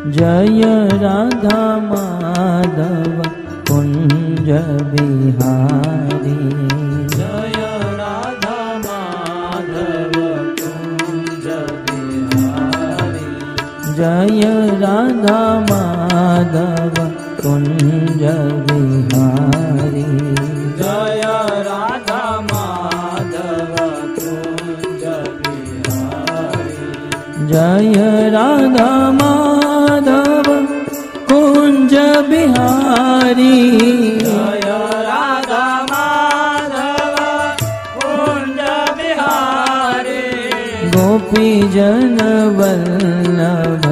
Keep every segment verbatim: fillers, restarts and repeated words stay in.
जय राधा माधव कुंज बिहारी। जय राधा माधव कुंज बिहारी। जय राधा माधव कुंज बिहारी। जय राधा माधव कुंज बिहारी। जय राधा माधव कुंज बिहारी। जय राधा माधव कुंज बिहारी। गोपी जन वल्लभ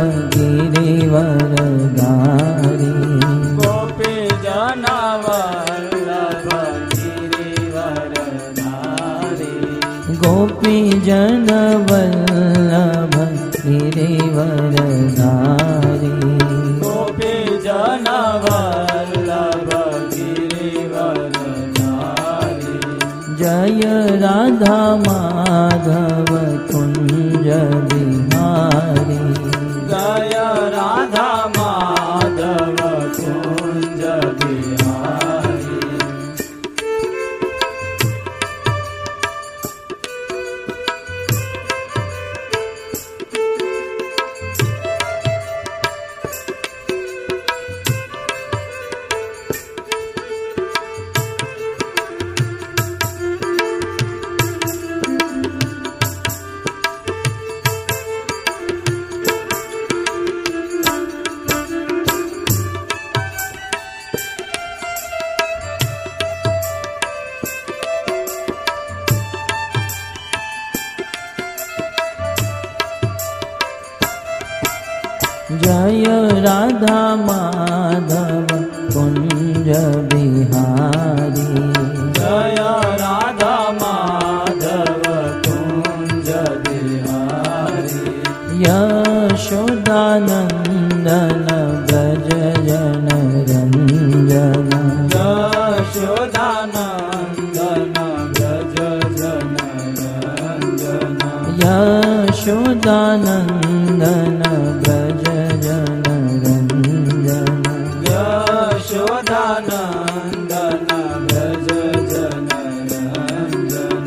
गिरिवरधारी। गोपी जन वल्लभ गिरिवरधारी। गोपी जन वल्लभ गिरिवरधारी। गोपी जन वल्लभ गिरिवरधारी। जय राधा माधव कुंज बिहारी। जय राधा माधव कुंज बिहारी। जय राधा माधव कुंज बिहारी। जय राधा माधव कुंज बिहारी। यशोदानंदन ब्रज जन रंजन। यशोदानंदन ब्रज जन रंजन। यशोदानंदन ब्रज जन रंजन। यशोदानंदन ब्रज जन रंजन।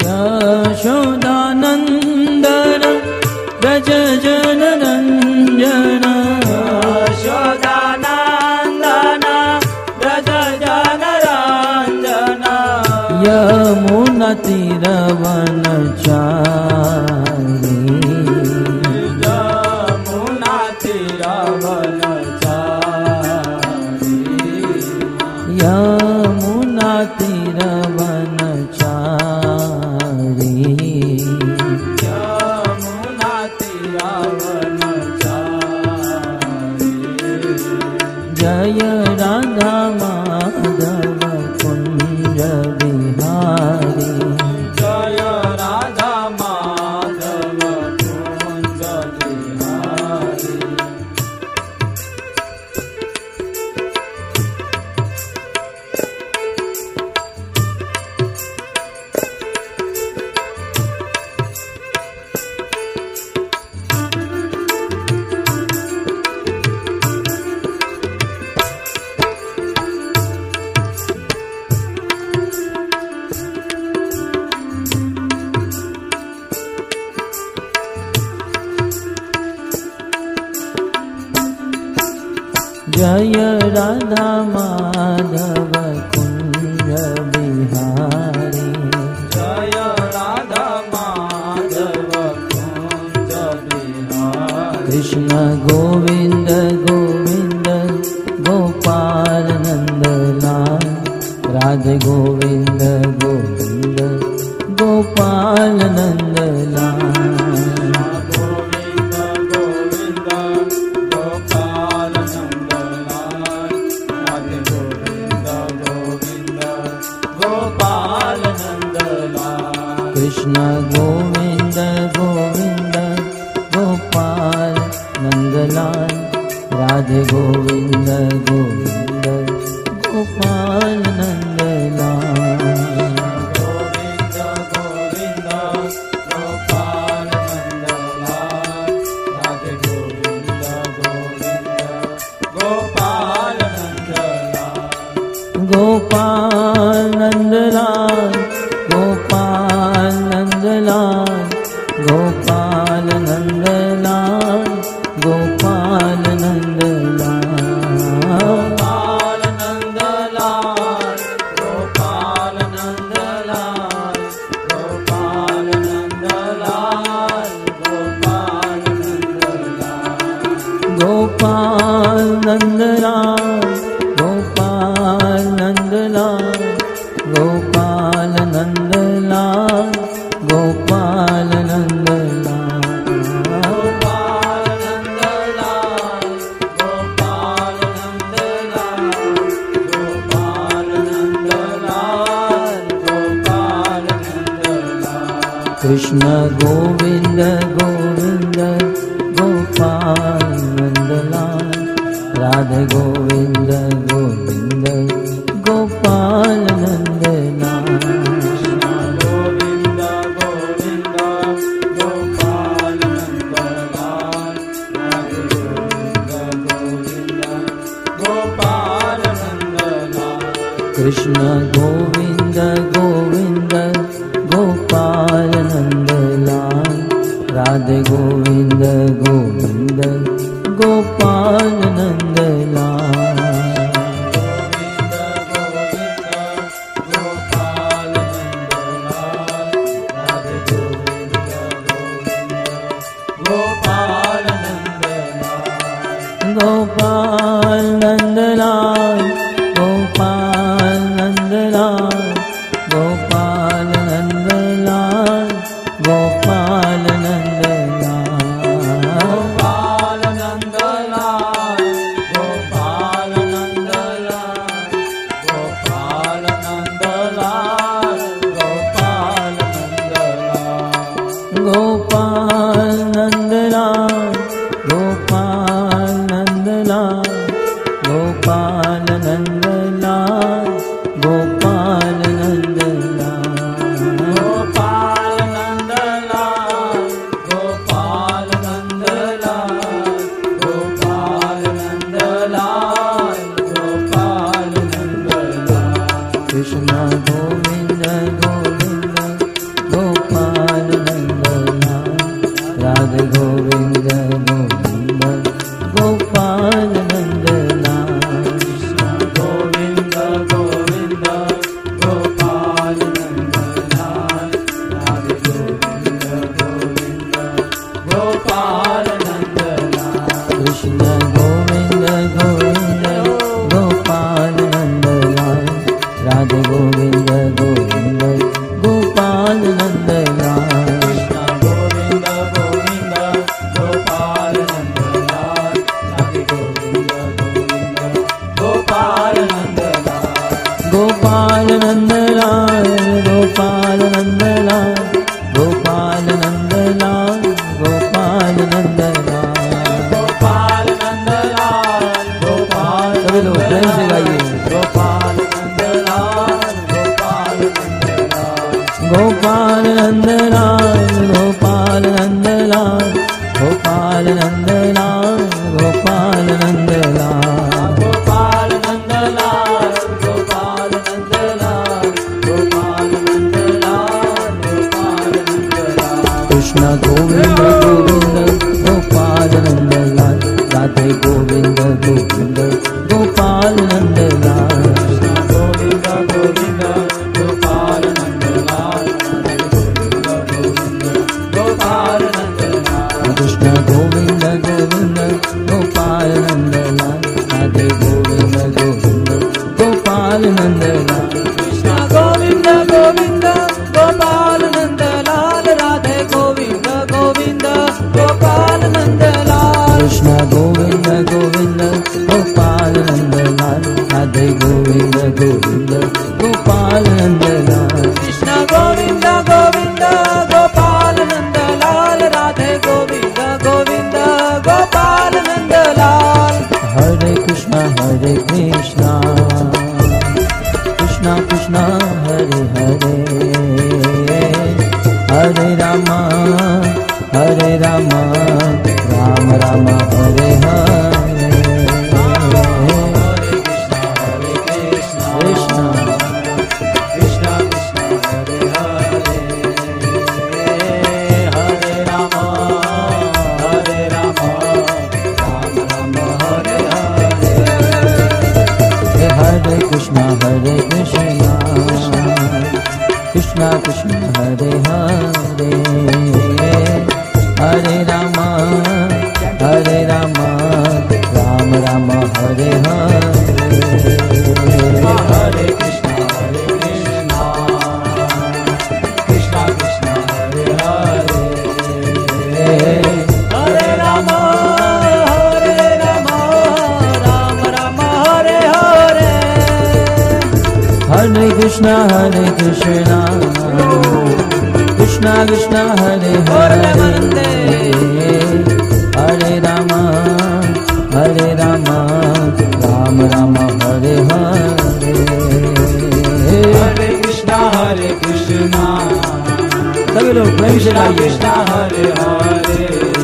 यशोदानंदन ब्रज जन रंजन। यशोदानंदन ब्रज जन रंजन। यमुना तीरवनचारी। यमुना तीरवनचारी। यमुना तीरवनचारी। यमुना तीरवनचारी। जय राधा माधव कुंज बिहारी। जय राधा माधव कुंज बिहारी। जय राधा माधव कुंज बिहारी। जय राधा माधव कुंज बिहारी। कृष्ण गोविंद गोविंद गोपाल नंदलाल। राधे गोविंद गोविंद गोपाल नंदलाल। कृष्ण गोविंद गोविंद गोपाल नंदलाल। राधे गोविंद गोविंद गोपाल नंदलाल। गोविंद गोविंद गोपाल नंदलाल। राधे गोविंद गोविंद गोपाल नंदलाल गोपाल नंदलाल गोपाल नंदलाल गोपाल नंदलाल गोपाल नंदलाल गोपाल नंदलाल गोपाल नंदलाल गोपाल नंदलाल कृष्ण गोविंद गोविंद गोपाल नंदलाल राधे गोविंद गोविंद गोपाल नंदलाल गोविंद गोविंद गोपाल नंदलाल राधे गोविंद गोविंद गोपाल नंदलाल कृष्ण गोविंद गोविंद गोपाल नंदलाल राधे गोविंद गोविंद गोपाल नंदलाल गोपाल नंदलाल गोपाल नंदलाल गोपाल नंदलाल गोपाल नंदलाल गोपाल नंदलाल गोपाल नंदलाल गोपाल नंदलाल गोपाल नंदलाल गोपाल नंदलाल गोपाल नंदलाल गोपाल नंदलाल गोपाल नंदलाल गोपाल नंदलाल गोपाल नंदलाल गोपाल नंदलाल गोपाल नंदलाल कृष्ण गोविंद गोविंद गोपाल नंदलाल राधे गोविंद गोविंद गोपाल नंदलाल गोविंद गोविंद गोपाल नंदलाल राधे गोविंद गोविंद गोपाल नंदलाल कृष्ण गोविंद गोविंद गोपाल नंदलाल राधे गोविंद गोविंद गोपाल नंदलाल गोविंद गोविंद गोपाल नंदलाल राधे गोविंद गोविंद गोपाल नंदलाल गोपाल नंदलाल गोपाल नंदलाल गोपाल नंदलाल गोपाल नंदलाल गोपाल नंदलाल गोपाल सभी लोग प्रेम से गाइए गोपाल नंदलाल गोपाल नंदलाल गोपाल नंदलाल गोपाल नंदलाल गोपाल नंदलाल गोपाल नंदलाल गोपाल नंदलाल गोपाल नंदलाल गोपाल नंदलाल गोपाल नंदलाल कृष्ण गोविंद गोविंद गोपाल नंदलाल राधे गोविंद गोविंद गोपाल नंदलाल गोविंद गोविंद गोपाल नंदलाल गोविंद गोविंद गोपाल नंदलाल कृष्ण गोविंद गोविंद गोपाल नंदलाल राधे गोविंद गोविंद गोपाल नंदलाल कृष्ण गोविंद गोविंद गोपाल नंदलाल राधे गोविंद गोविंद गोपाल नंदलाल कृष्ण गोविंद गोविंद गोपाल नंदलाल राधे गोविंद गोविंद गोपाल नंदलाल कृष्ण गोविंद गोविंद गोपाल नंदलाल राधे गोविंद गोविंद गोपाल नंदलाल हरे कृष्ण हरे कृष्ण कृष्ण कृष्ण हरे हरे हरे राम हरे राम राम राम हरे हरे कृष्ण कृष्ण कृष्ण हरे हरे हरे राम हरे राम राम राम हरे हरे हरे कृष्ण हरे कृष्ण कृष्ण कृष्ण हरे हरे हरे राम हरे Ram Hare Krishna, Hare Krishna, Krishna Krishna, Hare Hare, Hare Rama, Hare Rama, Rama Rama, Hare Hare. Hare Krishna, Hare Krishna, सभी लोग प्रेम से गाइए. Krishna Hare Hare,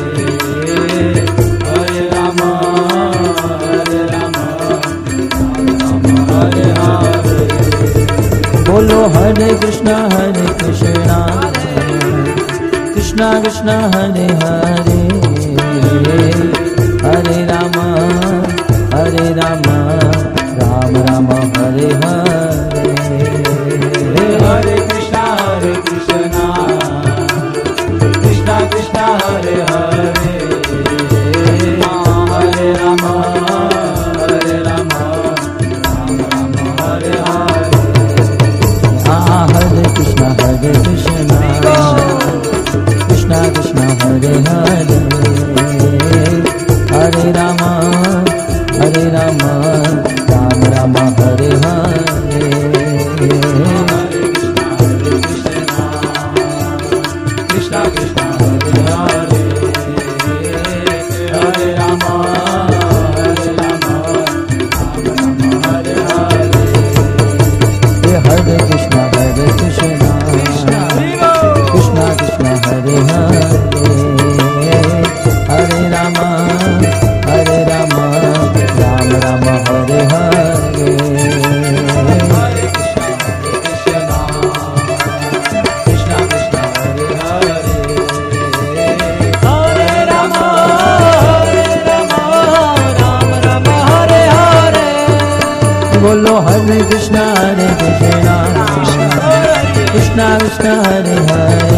Hare Rama, Hare Rama, Rama Hare Hare. बोलो हरे कृष्णा हरे कृष्णा कृष्णा कृष्णा हरे हरे, हरे रामा हरे Rama, Ram Ram Hare Hare. Hare Krishna, Hare Krishna, Krishna Krishna, Hare Hare, Hare Rama, Hare Rama, Rama Rama, Hare Hare. हाँ हरे कृष्णा हरे कृष्णा कृष्णा कृष्णा हरे हरे, हरे रामा हरे Rama, Ram Ram Hare Hare. Krishna Krishna, Hare Hare, Hare Rama, Hare Rama, Rama Rama, Hare Hare. हरे कृष्णा हरे कृष्णा कृष्णा कृष्णा हरे हरे, हरे रामा हरे Rama, Ram Ram Hare Hare. Hare Krishna, Krishna Krishna, Hare Hare, Hare Rama, Hare Rama, Rama Rama, Hare Hare. बोलो हरे कृष्णा हरे कृष्णा कृष्णा कृष्णा हरे हरे,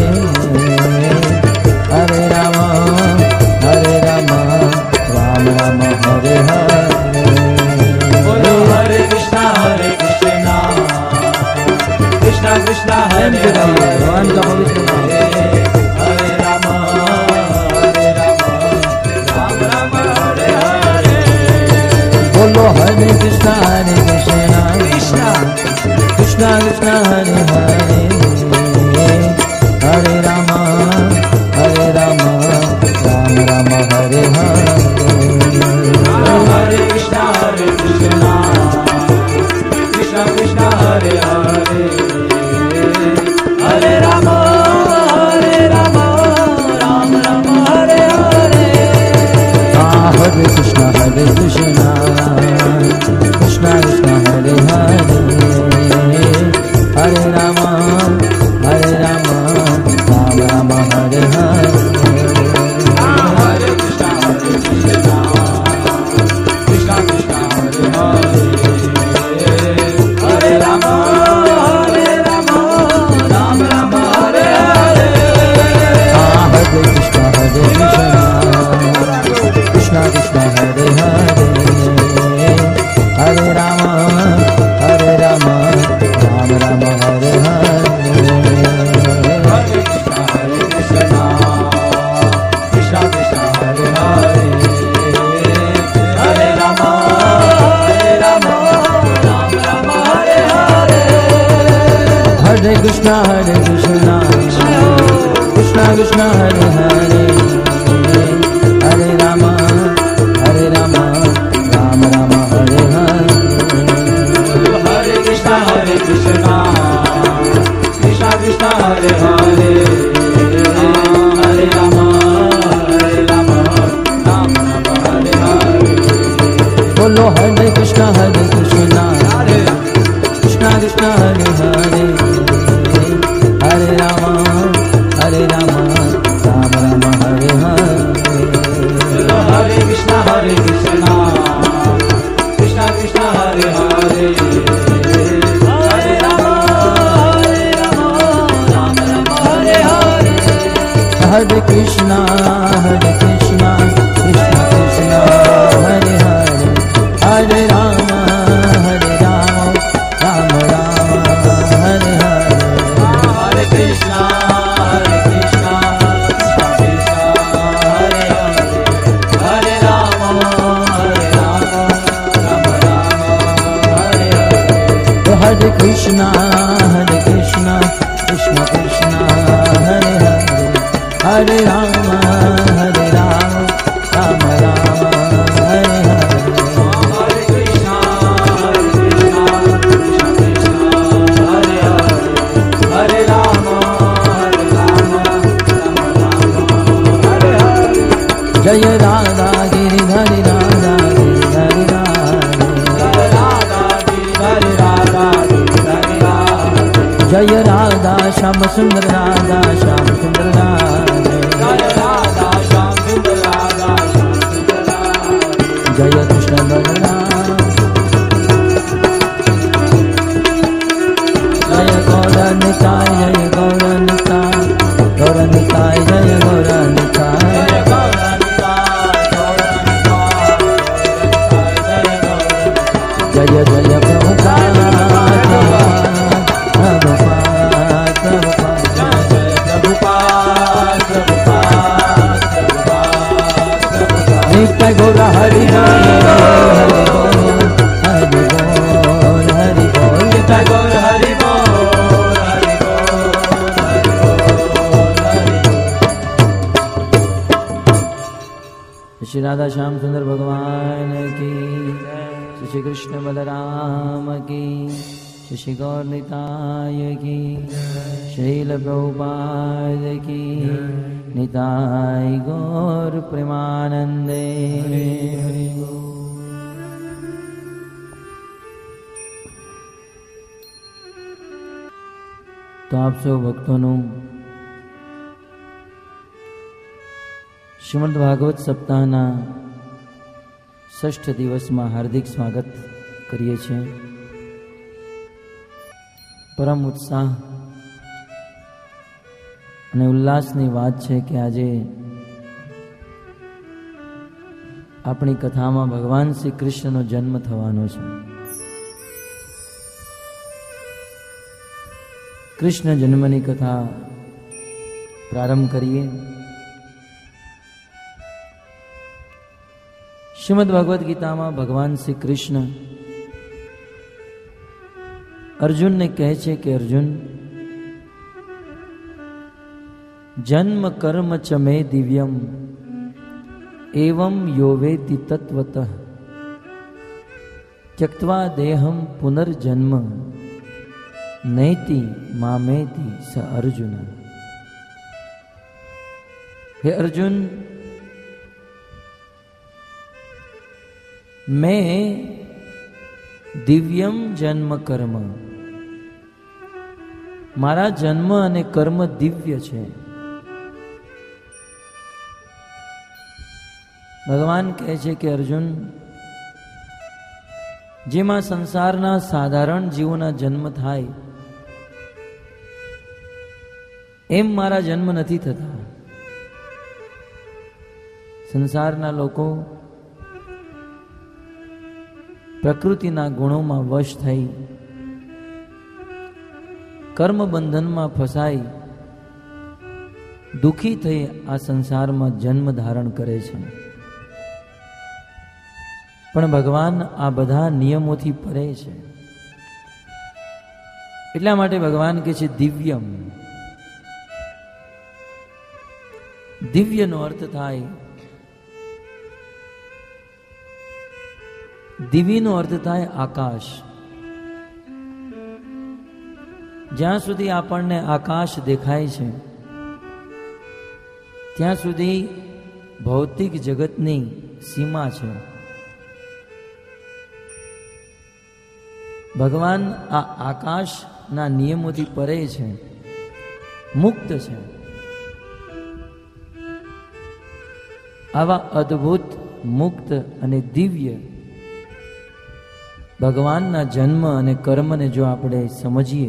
हरे रामा हरे रामा, राम राम हरे हरे. बोलो Hare Krishna, Hare Krishna, Krishna Krishna, Hare Hare, भगवान का पवित्र नाम. Hare Rama, Hare Rama, Rama Rama, Hare Hare. बोलो हरे कृष्णा हरे Krishna Krishna Krishna Krishna Hare Hare, हरे रामा हरे Rama, Ram Ram Hare Hare. Hare Krishna, Hare Krishna, Krishna Krishna, Hare Hare, Hare Rama, Hare Rama, Rama Rama, Hare Hare. हाँ हरे कृष्णा हरे कृष्णा कृष्णा कृष्णा हरे हरे, हरे रामा हरे Rama, Ram Ram Hare Hare. Hare Krishna, Hare Krishna, Krishna Krishna, Hare Hare, Hare Rama, Hare Rama, Rama Rama, Hare Hare. हाँ हरे कृष्णा हरे कृष्णा कृष्णा कृष्णा हरे हरे, हरे रामा हरे Rama, Ram Ram Hare Hare. Hare Krishna, Hare Krishna, Krishna Krishna, Hare Hare, Hare Rama, Hare Rama, Rama Rama, Hare Hare. हरे कृष्णा हरे कृष्णा कृष्णा कृष्णा हरे हरे, हरे रामा हरे Rama, Ram Ram Hare Hare. Hare Krishna, Hare Krishna, Krishna Krishna, Hare Hare, Hare Rama, Hare Rama, Rama Rama, Hare Hare. बोलो हरे कृष्णा हरे कृष्णा कृष्णा कृष्णा हरे हरे, हरे रामा हरे Rama, Ram Ram Hare Hare. Hare Krishna, Hare Krishna, Krishna Krishna, Hare Hare, Hare Rama, Hare Rama, Rama Rama, Hare Hare. हरे कृष्णा हरे कृष्णा कृष्णा कृष्णा हरे हरे, हरे रामा हरे रामा, राम राम સુંદર રાધા શ્યામ સુંદર રાધે જય રાધા શ્યામ સુંદર રાધા શ્યામ સુંદર રાધે જય કૃષ્ણ બલરામ જય ગૌરનિતાય જય ગૌરનિતાય ગૌરનિતાય જય ગૌરનિતાય જય ગૌરનિતાય ગૌરનિતાય જય જય પ્રભુપાદ પ્રભુપાદ પ્રભુપાદ પ્રભુપાદ પ્રભુપાદ પ્રભુપાદ નિત્ય ગૌર હરિ બોલ હરિ બોલ હરિ બોલ નિત્ય ગૌર હરિ બોલ હરિ બોલ હરિ બોલ હરિ બોલ શ્રી રાધા શ્યામ સુંદર ભગવાન કી શ્રી કૃષ્ણ બલરામ કી શ્રી ગૌર નિતાય કી શૈલ પ્રભુપાદ કી નિતાય ગૌર પ્રેમાનંદે તો આપ સૌ ભક્તોનું શ્રીમદ ભાગવત સપ્તાહના ષષ્ઠ દિવસમાં હાર્દિક સ્વાગત કરીએ છીએ. પરમ ઉત્સાહ અને ઉલ્લાસની વાત છે કે આજે આપણી કથામાં ભગવાન શ્રી કૃષ્ણનો જન્મ થવાનો છે. કૃષ્ણ જન્મની કથા પ્રારંભ કરીએ. શ્રીમદ ભગવદ્ ગીતામાં ભગવાન શ્રી કૃષ્ણ અર્જુનને કહે છે કે અર્જુન, જન્મ કર્મ ચ મે દિવ્યમ એવમ યોવેતિ તત્વતઃ ત્યક્ત્વા દેહમ પુનર્જન્મ નૈતિ મામેતિ સ અર્જુન. હે અર્જુન, મેં દિવ્યમ જન્મ કર્મ, મારા જન્મ અને કર્મ દિવ્ય છે. ભગવાન કહે છે કે અર્જુન, જેમાં સંસારના સાધારણ જીવોના જન્મ થાય એમ મારા જન્મ નથી થતા. સંસારના લોકો પ્રકૃતિના ગુણોમાં વશ થઈ કર્મ બંધનમાં ફસાઈ દુઃખી થઈ આ સંસારમાં જન્મ ધારણ કરે છે. પણ ભગવાન આ બધા નિયમોથી પરે છે. એટલા માટે ભગવાન કહે છે દિવ્યમ. દિવ્યનો અર્થ થાય, દિવ્યનો અર્થ થાય આકાશ. જ્યાં સુધી આપણને આકાશ દેખાય છે ત્યાં સુધી ભૌતિક જગતની સીમા છે. ભગવાન આ આકાશના નિયમોથી પરે છે, મુક્ત છે. આવા અદ્ભુત, મુક્ત અને દિવ્ય ભગવાનના જન્મ અને કર્મને જો આપણે સમજીએ,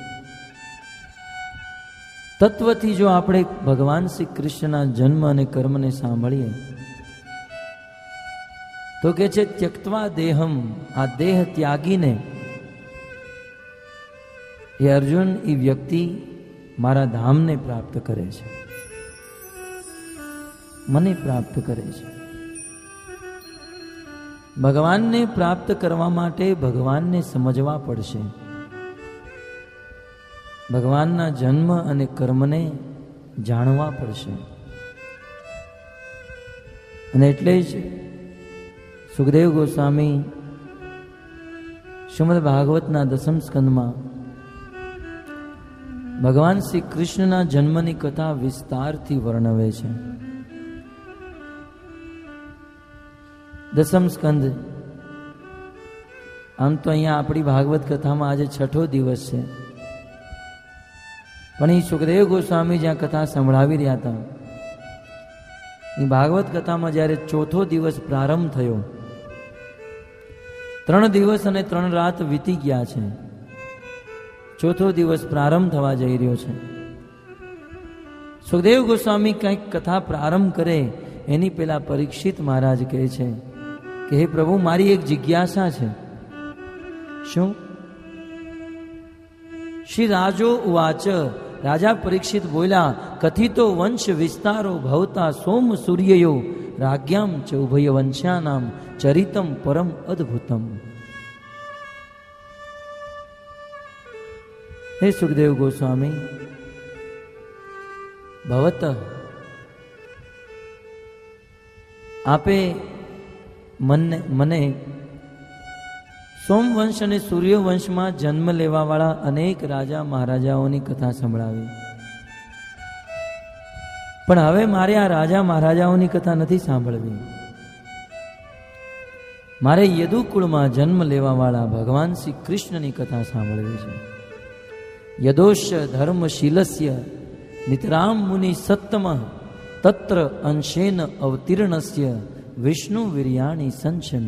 તત્વથી જો આપણે ભગવાન શ્રી કૃષ્ણના જન્મ અને કર્મને સાંભળીએ તો કે છે ત્યક્ત્વા દેહમ, આ દેહ ત્યાગીને એ અર્જુન એ વ્યક્તિ મારા ધામને પ્રાપ્ત કરે છે, મને પ્રાપ્ત કરે છે. ભગવાનને પ્રાપ્ત કરવા માટે ભગવાનને સમજવા પડશે. ભગવાનના જન્મ અને કર્મને જાણવા પડશે. અને એટલે જ સુખદેવ ગોસ્વામી શ્રીમદ ભાગવતના દસમ સ્કંદમાં ભગવાન શ્રી કૃષ્ણના જન્મની કથા વિસ્તારથી વર્ણવે છે. દસમ સ્કંદ, આમ તો અહીંયા આપણી ભાગવત કથામાં આજે છઠ્ઠો દિવસ છે, પણ એ સુખદેવ ગોસ્વામી જ્યાં કથા સંભળાવી રહ્યા હતા, એ ભાગવત કથામાં જ્યારે ચોથો દિવસ પ્રારંભ થયો, ત્રણ દિવસ અને ત્રણ રાત વીતી ગયા છે, ચોથો દિવસ પ્રારંભ થવા જઈ રહ્યો છે. સુખદેવ ગોસ્વામી કંઈક કથા પ્રારંભ કરે એની પેલા પરીક્ષિત મહારાજ કહે છે કે હે પ્રભુ, મારી એક જિજ્ઞાસા છે. શું? શ્રી રાજો ઉવાચ, રાજા પરીક્ષિત બોલ્યા, કથિતો વંશ વિસ્તારો ભવતા સોમ સૂર્યયો રાજ્યામ ચ ઉભય વંશ્યાનામ ચરિતમ પરમ અદ્ભુતમ. હે સુખદેવ ગોસ્વામી, ભવત આપે મને મને સોમવંશ અને સૂર્યવંશમાં જન્મ લેવાવાળા અનેક રાજા મહારાજાઓની કથા સંભળાવી, પણ હવે મારે આ રાજા મહારાજાઓની કથા નથી સાંભળવી. મારે યદુકુળમાં જન્મ લેવાવાળા ભગવાન શ્રી કૃષ્ણની કથા સાંભળવી છે. યદોશ ધર્મશીલસ્ય નિતરામ મુનિ સત્તમ તત્ર અંશેન અવતીર્ણસ્ય વિષ્ણુ વીર્યાણી સંચન.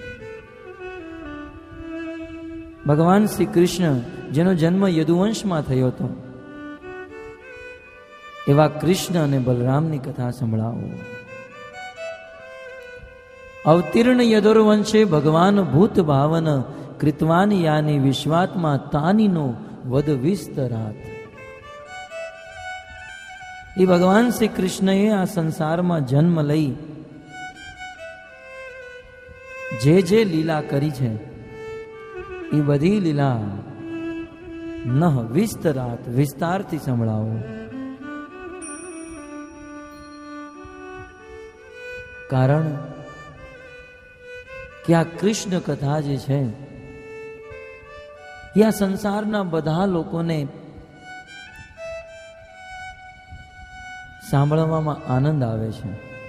ભગવાન શ્રી કૃષ્ણ જેનો જન્મ યદુવંશમાં થયો હતો, એવા કૃષ્ણ અને બલરામની કથા સંભળાવો. અવતીર્ણ યદુર્વંશે ભગવાન ભૂત ભાવન કૃતવાન યાની વિશ્વાત્મા તાનીનો વદ વિસ્તરાત. એ ભગવાન શ્રી કૃષ્ણએ આ સંસારમાં જન્મ લઈ જે જે લીલા કરી છે, એ બધી લીલા નહ વિસ્તરાત વિસ્તારથી સંભળાવો. કારણ કે આ કૃષ્ણ કથા જે છે એ આ સંસારના બધા લોકોને સાંભળવામાં આનંદ આવે છે.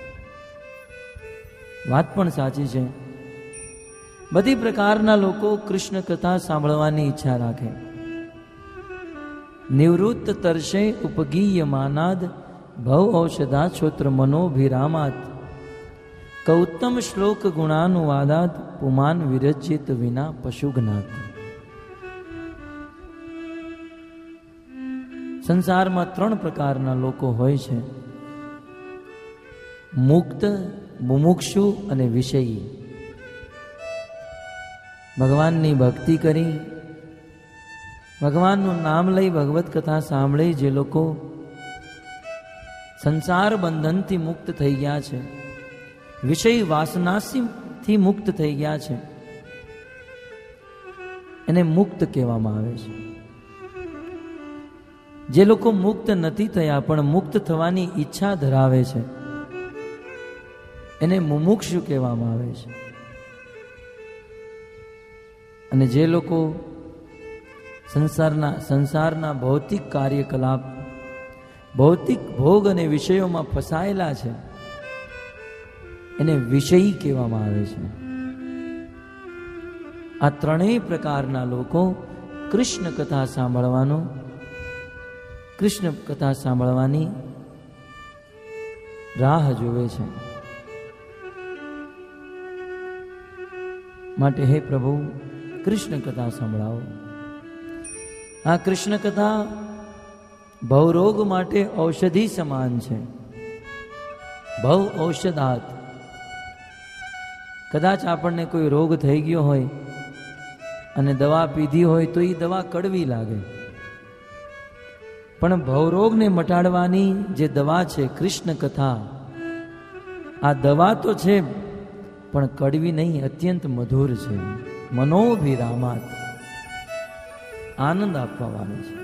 વાત પણ સાચી છે, બધી પ્રકારના લોકો કૃષ્ણ કથા સાંભળવાની ઈચ્છા રાખે. નિવૃત્ત તર્ષે ઉપગીય માનાદ ભવ ઔષધા છોત્ર મનોભિરામાત કૌત્તમ શ્લોક ગુણાનુવાદાત પુમાન વિરજિત વિના પશુઘ્નાત. સંસારમાં ત્રણ પ્રકારના લોકો હોય છે: મુક્ત, મુમુક્ષુ અને વિષયી. ભગવાનની ભક્તિ કરી, ભગવાનનું નામ લઈ ભગવત કથા સાંભળી જે લોકો સંસાર બંધનથી મુક્ત થઈ ગયા છે, વિષય વાસનાથી મુક્ત થઈ ગયા છે, એને મુક્ત કહેવામાં આવે છે. જે લોકો મુક્ત નથી થયા પણ મુક્ત થવાની ઈચ્છા ધરાવે છે, એને મુમુક્ષુ કહેવામાં આવે છે. અને જે લોકો સંસારના સંસારના ભૌતિક કાર્યકલાપ, ભૌતિક ભોગ અને વિષયોમાં ફસાયેલા છે, એને વિષયી કહેવામાં આવે છે. આ ત્રણેય પ્રકારના લોકો કૃષ્ણ કથા સાંભળવાનો કૃષ્ણ કથા સાંભળવાની રાહ જોવે છે. માટે હે પ્રભુ, કૃષ્ણ કથા સંભળાવો. આ કૃષ્ણ કથા ભવરોગ માટે ઔષધિ સમાન છે. ભવ ઔષધાત. કદાચ આપણને કોઈ રોગ થઈ ગયો હોય અને દવા પીધી હોય તો એ દવા કડવી લાગે, પણ ભવરોગને મટાડવાની જે દવા છે કૃષ્ણ કથા, આ દવા તો છે પણ કડવી નહીં, અત્યંત મધુર છે. મનોભિરામાત, આનંદ આપવા વાળી છે.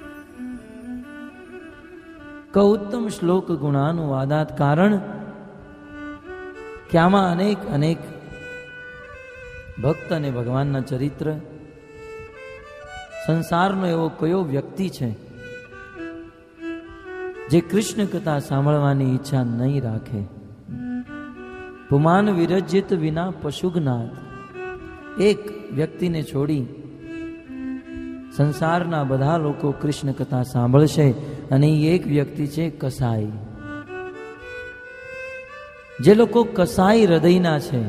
કૌત્તમ શ્લોક ગુણાનુવાદાત. કારણ કે આમાં અનેક અનેક ભક્ત અને ભગવાનના ચરિત્ર, સંસારનો એવો કયો વ્યક્તિ છે જે કૃષ્ણ કથા સાંભળવાની ઈચ્છા નહીં રાખે. પુમાન વિરજિત વિના પશુઘ્નાત. એક વ્યક્તિને છોડી સંસારના બધા લોકો કૃષ્ણ કથા સાંભળશે અને એ એક વ્યક્તિ છે કસાઈ. જે લોકો કસાઈ હૃદયના છે,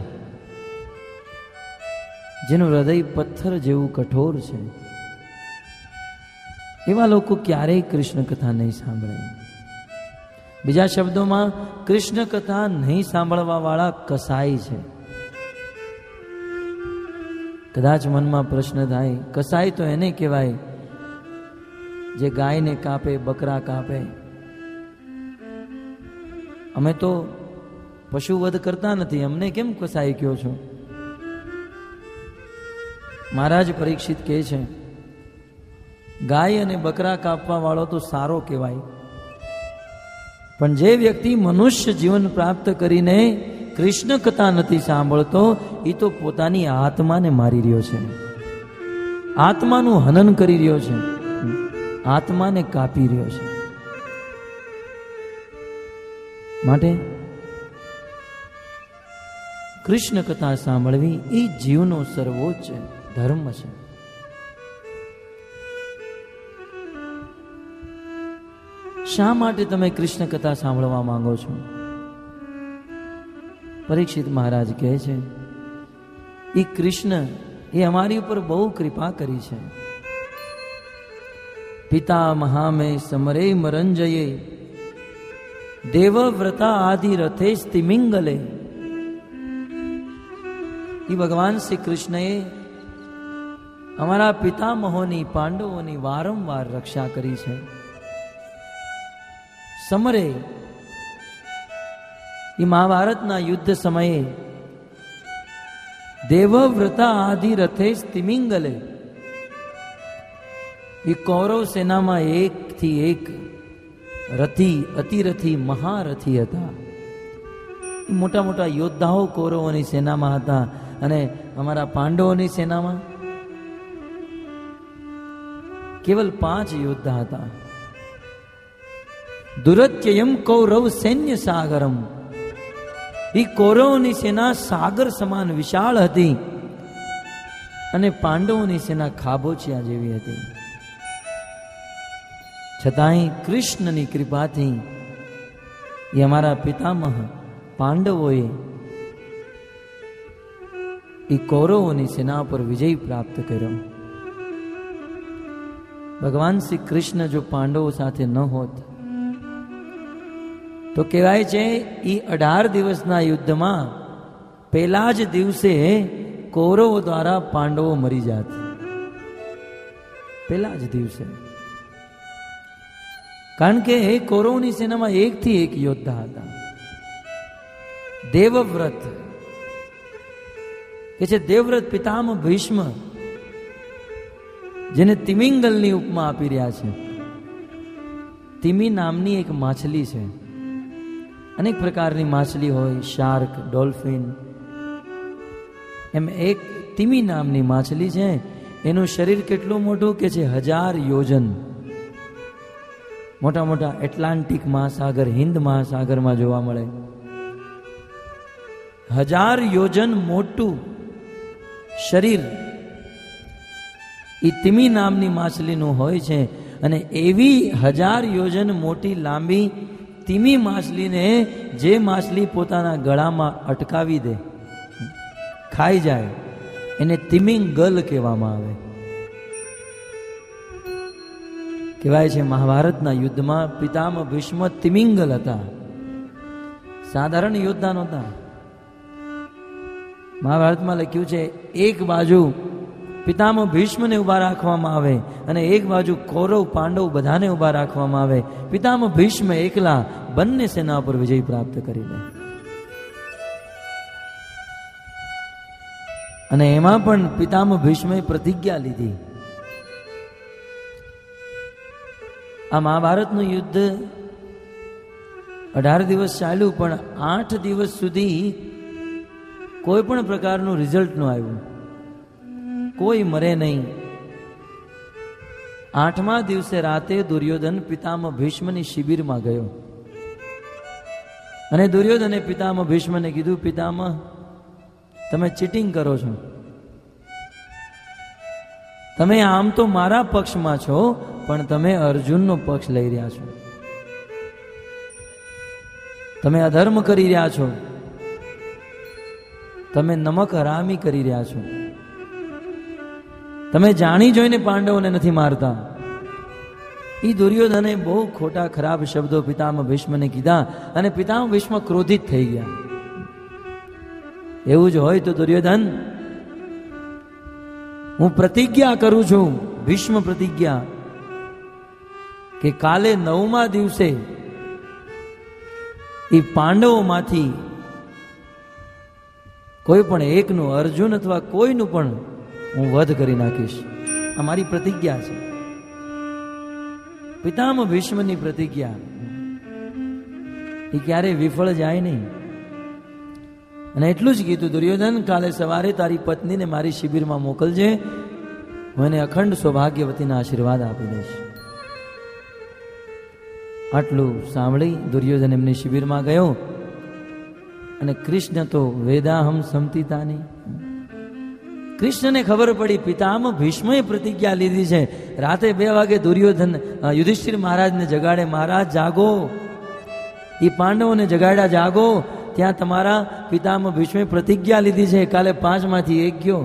જેનું હૃદય પથ્થર જેવું કઠોર છે, એવા લોકો ક્યારેય કૃષ્ણ કથા નહીં સાંભળે. બીજા શબ્દોમાં કૃષ્ણ કથા નહીં સાંભળવા વાળા કસાઈ છે. કદાચ મનમાં પ્રશ્ન થાય, કસાઈ તો એને કહેવાય જે ગાયને કાપે, બકરા કાપે. અમે તો પશુવધ કરતા નથી, અમને કેમ કસાઈ કહો છો? મહારાજ પરીક્ષિત કહે છે, ગાય અને બકરા કાપવા વાળો તો સારો કહેવાય, પણ જે વ્યક્તિ મનુષ્ય જીવન પ્રાપ્ત કરીને કૃષ્ણ કથા નથી સાંભળતો, એ તો પોતાની આત્માને મારી રહ્યો છે, આત્માનું હનન કરી રહ્યો છે, આત્માને કાપી રહ્યો છે. માટે કૃષ્ણ કથા સાંભળવી એ જીવનો સર્વોચ્ચ ધર્મ છે. શા માટે તમે કૃષ્ણ કથા સાંભળવા માંગો છો? પરીક્ષિત મહારાજ કહે છે, એ કૃષ્ણ એ અમારી ઉપર બહુ કૃપા કરી છે. પિતા મહામે સમરે મરંજયે દેવવ્રતા આદિ રથે સ્તિમિંગલે. એ ભગવાન શ્રી કૃષ્ણએ અમારા પિતામહોની, પાંડવોની વારંવાર રક્ષા કરી છે. સમરે એ મહાભારતના યુદ્ધ સમયે દેવવ્રતા આદિ રથે સ્તિમિંગલે, એ કૌરવ સેનામાં એક થી એક રથી, અતિરથી, મહારથી હતા. મોટા મોટા યોદ્ધાઓ કૌરવોની સેનામાં હતા અને અમારા પાંડવોની સેનામાં કેવલ પાંચ યોદ્ધા હતા. દુરત્યયમ કૌરવ સૈન્ય સાગરમ, એ કૌરવોની સેના સાગર સમાન વિશાળ હતી અને પાંડવોની સેના ખાબોચિયા જેવી હતી. છતાંય કૃષ્ણની કૃપાથી એ અમારા પિતામહ પાંડવોએ એ કૌરવોની સેના પર વિજય પ્રાપ્ત કર્યો. ભગવાન શ્રી કૃષ્ણ જો પાંડવો સાથે ન હોત તો કહેવાય છે એ અઢાર દિવસના યુદ્ધમાં પહેલા જ દિવસે કૌરવો દ્વારા પાંડવો મરી જાત. પહેલા જ દિવસે. કારણ કે એ કૌરવોની સેનામાં એક થી એક યોદ્ધા હતા. દેવવ્રત કે છે, દેવવ્રત પિતામહ ભીષ્મ, જેને તિમિંગલની ઉપમા આપી રહ્યા છે. તિમિ નામની એક માછલી છે. અનેક પ્રકારની માછલી હોય, શાર્ક, ડોલ્ફિન, એમ એક તિમિ નામની માછલી છે. એનું શરીર કેટલું મોટું કે છે હજાર યોજન. મોટા મોટા એટલાન્ટિક મહાસાગર, હિન્દ મહાસાગરમાં જોવા મળે. હજાર યોજન મોટું શરીર એ તિમિ નામની માછલીનું હોય છે. અને એવી હજાર યોજન મોટી લાંબી તિમિ માછલીને જે માછલી પોતાના ગળામાં અટકાવી દે, ખાઈ જાય, એને તિમિંગલ કહેવામાં આવે. કહેવાય છે મહાભારતના યુદ્ધમાં પિતામહ ભીષ્મ તિમિંગલ હતા, સાધારણ યોદ્ધા નહોતા. મહાભારતમાં લખ્યું છે, એક બાજુ પિતામહ ભીષ્મને ઉભા રાખવામાં આવે અને એક બાજુ કૌરવ પાંડવ બધાને ઉભા રાખવામાં આવે. પિતામહ ભીષ્મ એકલા બંને સેના પર વિજય પ્રાપ્ત કરી લે. અને એમાં પણ પિતામહ ભીષ્મે પ્રતિજ્ઞા લીધી. આ મહાભારતનું યુદ્ધ અઢાર દિવસ ચાલ્યું, પણ આઠ દિવસ સુધી કોઈ પણ પ્રકારનું રિઝલ્ટ ન આવ્યું. કોઈ મરે નહીં. આઠમા દિવસે રાતે દુર્યોધન પિતામહ ભીષ્મની શિબિરમાં ગયો અને દુર્યોધને પિતામહ ભીષ્મને કીધું, પિતામહ, તમે ચીટિંગ કરો છો, તમે આમ તો મારા પક્ષમાં છો, પણ તમે અર્જુનનો પક્ષ લઈ રહ્યા છો. તમે અધર્મ કરી રહ્યા છો, તમે નમક હરામી કરી રહ્યા છો. તમે જાણી જોઈને પાંડવોને નથી મારતા. એ દુર્યોધને બહુ ખોટા ખરાબ શબ્દો પિતામહ ભીષ્મને કીધા અને પિતામહ ભીષ્મ ક્રોધિત થઈ ગયા. એવું જ હોય તો દુર્યોધન, હું પ્રતિજ્ઞા કરું છું, ભીષ્મ પ્રતિજ્ઞા, કે કાલે નવમા દિવસે એ પાંડવોમાંથી કોઈ પણ એકનું, અર્જુન અથવા કોઈનું પણ હું વધ કરી નાખીશ. આ મારી પ્રતિજ્ઞા છે, પિતામહ ભીષ્મની પ્રતિજ્ઞા. એ ક્યારેય વિફળ જાય નહીં. અને એટલું જ કીધું, દુર્યોધન કાલે સવારે તારી પત્નીને મારી શિબિરમાં મોકલજે, હું એને અખંડ સૌભાગ્યવતીના આશીર્વાદ આપી દઈશ. આટલું સાંભળી દુર્યોધન એમની શિબિરમાં ગયો અને કૃષ્ણ તો વેદાહમ સમતીતાની. કૃષ્ણને ખબર પડી પિતામહ ભીષ્મએ પ્રતિજ્ઞા લીધી છે. રાતે બે વાગે દુર્યોધન યુધિષ્ઠિર મહારાજને જગાડે, મહારાજ જાગો, એ પાંડવોને જગાડ્યા, જાગો, ત્યાં તમારા પિતામહ ભીષ્મે પ્રતિજ્ઞા લીધી છે, કાલે પાંચ માંથી એક ગયો.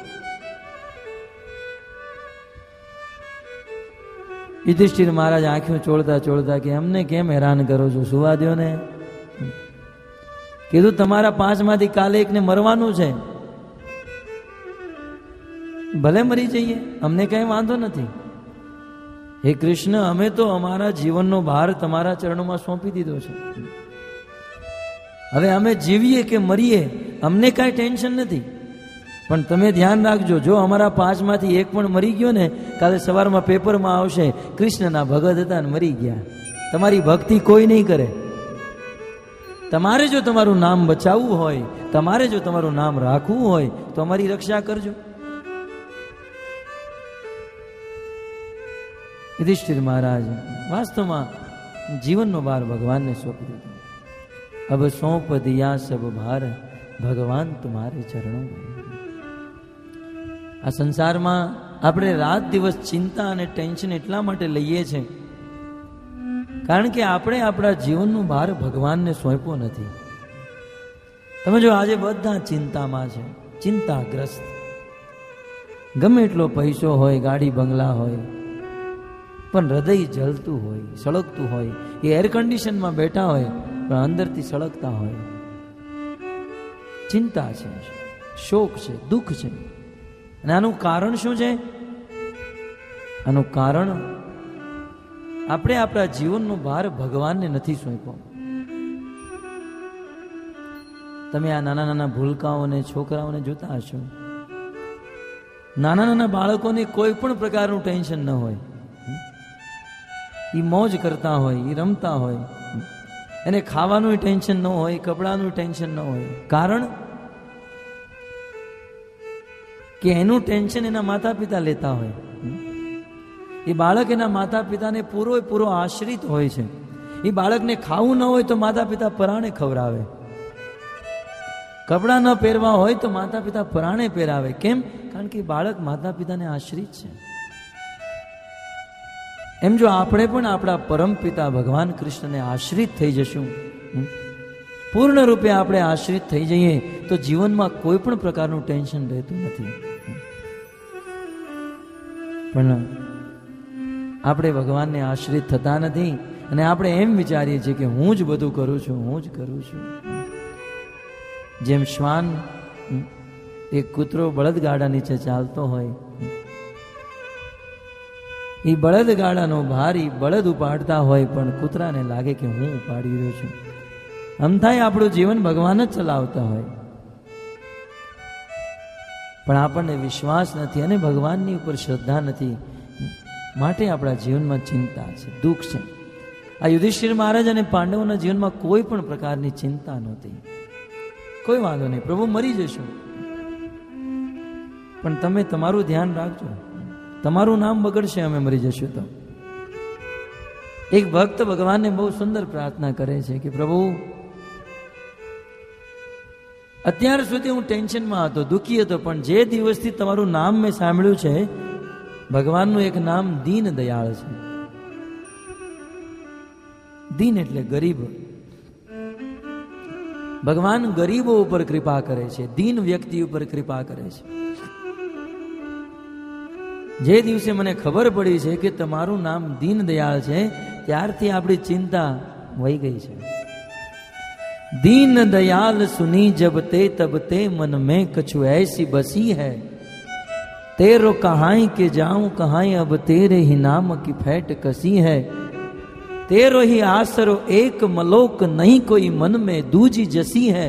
યુધિષ્ઠિર મહારાજ આંખો ચોળતા ચોળતા કે અમને કેમ હેરાન કરો છો, સુવા દો ને. કીધું તમારા પાંચ માંથી કાલે એકને મરવાનું છે, ભલે મરી જઈએ, અમને કઈ વાંધો નથી. હે કૃષ્ણ, અમે તો અમારા જીવનનો ભાર તમારા ચરણોમાં સોંપી દીધો છે. હવે અમે જીવીએ કે મરીએ અમને કાંઈ ટેન્શન નથી, પણ તમે ધ્યાન રાખજો, જો અમારા પાંચમાંથી એક પણ મરી ગયો ને, કાલે સવારમાં પેપરમાં આવશે કૃષ્ણના ભગત હતા ને મરી ગયા. તમારી ભક્તિ કોઈ નહીં કરે. તમારે જો તમારું નામ બચાવવું હોય, તમારે જો તમારું નામ રાખવું હોય તો અમારી રક્ષા કરજો. યુધિષ્ઠિર મહારાજ વાસ્તવમાં જીવનનો ભાર ભગવાનને સોંપી દીધો. અબ સોંપ દિયા સબ ભાર, ભગવાન તુમ્હારે ચરણો. આ સંસારમાં આપણે રાત દિવસ ચિંતા અને ટેન્શન એટલા માટે લઈએ છીએ કારણ કે આપણે આપણા જીવનનો ભાર ભગવાનને સોંપ્યો નથી. તમે જો આજે બધા ચિંતામાં છે, ચિંતાગ્રસ્ત. ગમે એટલો પૈસો હોય, ગાડી બંગલા હોય, પણ હૃદય જલતું હોય, સળગતું હોય. એ એર કન્ડિશનમાં બેઠા હોય પણ અંદરથી સળગતા હોય. ચિંતા છે, શોક છે, દુઃખ છે. અને આનું કારણ શું છે? આનું કારણ આપણે આપણા જીવનનો ભાર ભગવાનને નથી સોંપ્યો. તમે આ નાના નાના ભૂલકાઓને, છોકરાઓને જોતા હશો. નાના નાના બાળકોને કોઈ પણ પ્રકારનું ટેન્શન ન હોય. એ મોજ કરતા હોય, એ રમતા હોય, એને ખાવાનું ટેન્શન ન હોય, કપડાનું ટેન્શન ન હોય. કારણ કે એનું ટેન્શન એના માતા પિતા લેતા હોય. એ બાળક એના માતા પિતાને પૂરો પૂરો આશ્રિત હોય છે. એ બાળકને ખાવું ન હોય તો માતા પિતા પરાણે ખવડાવે, કપડાં ન પહેરવા હોય તો માતા પિતા પરાણે પહેરાવે. કેમ? કારણ કે બાળક માતા પિતાને આશ્રિત છે. એમ જો આપણે પણ આપણા પરમ પિતા ભગવાન કૃષ્ણને આશ્રિત થઈ જશું, પૂર્ણ રૂપે આપણે આશ્રિત થઈ જઈએ તો જીવનમાં કોઈ પણ પ્રકારનું ટેન્શન રહેતું નથી. પણ આપણે ભગવાનને આશ્રિત થતા નથી અને આપણે એમ વિચારીએ છીએ કે હું જ બધું કરું છું, હું જ કરું છું. જેમ શ્વાન, એક કૂતરો બળદગાડા નીચે ચાલતો હોય, એ બળદગાડાનો ભાર ઈ બળદ ઉપાડતા હોય પણ કૂતરાને લાગે કે હું ઉપાડી રહ્યો છું. આમ થાય આપણું જીવન ભગવાન જ ચલાવતા હોય, પણ આપણને વિશ્વાસ નથી અને ભગવાનની ઉપર શ્રદ્ધા નથી. માટે આપણા જીવનમાં ચિંતા છે, દુઃખ છે. આ યુધિષ્ઠિર મહારાજ અને પાંડવોના જીવનમાં કોઈ પણ પ્રકારની ચિંતા નહોતી. કોઈ વાંધો નહીં, પ્રભુ મરી જશું, પણ તમે તમારું ધ્યાન રાખજો, તમારું નામ બગડશે અમે મરી જશું તો. એક ભક્ત ભગવાનને બહુ સુંદર પ્રાર્થના કરે છે કે પ્રભુ, અત્યાર સુધી હું ટેન્શનમાં હતો, દુઃખી હતો, પણ જે દિવસથી તમારું નામ મેં સાંભળ્યું છે ભગવાનનું એક નામ દીન દયાળ છે. દીન એટલે ગરીબ. ભગવાન ગરીબો ઉપર કૃપા કરે છે, દીન વ્યક્તિ ઉપર કૃપા કરે છે. જે દિવસે મને ખબર પડી છે કે તમારું નામ દીન દયાળ છે, ત્યારથી આપણી ચિંતા વહી ગઈ છે. दीन दयाल सुनी जब ते तब ते मन में कछु ऐसी बसी है, तेरो कहाई के जाऊं कहाई अब तेरे ही नाम की फैट कसी है, तेरो ही आसरो एक मलोक नहीं कोई मन में दूजी जसी है.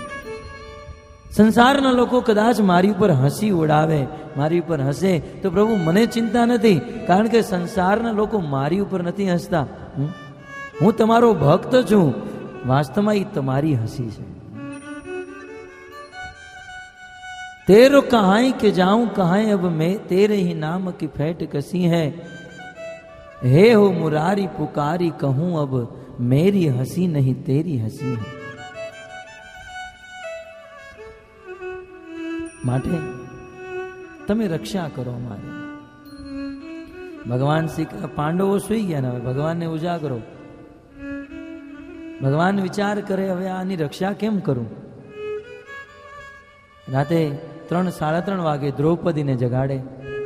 સંસારના લોકો કદાચ મારી ઉપર હસી ઉડાવે, મારી ઉપર હસે તો પ્રભુ મને ચિંતા નથી, કારણ કે સંસારના લોકો મારી ઉપર નથી હસતા. હું તમારો ભક્ત છું, વાસ્તવમાં એ તમારી હસી છે. तेरो कहाई के जाऊं कहाई अब मैं तेरे ही नाम की फैट कसी है, हे हो मुरारी पुकारी कहूं अब मेरी हंसी नहीं तेरी हंसी है. માટે તમે રક્ષા કરો મારી. ભગવાન શ્રી પાંડવો સુઈ ગયા ને હવે ભગવાનને ઉજાગરો. ભગવાન વિચાર કરે હવે આની રક્ષા કેમ કરું. રાતે ત્રણ સાડા ત્રણ વાગે દ્રૌપદીને જગાડે.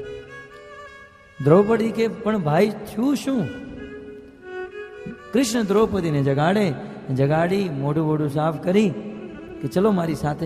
દ્રૌપદી કે પણ ભાઈ થયું શું? કૃષ્ણ દ્રૌપદીને જગાડે, જગાડી મોઢું મોઢું સાફ કરી કે ચલો મારી સાથે.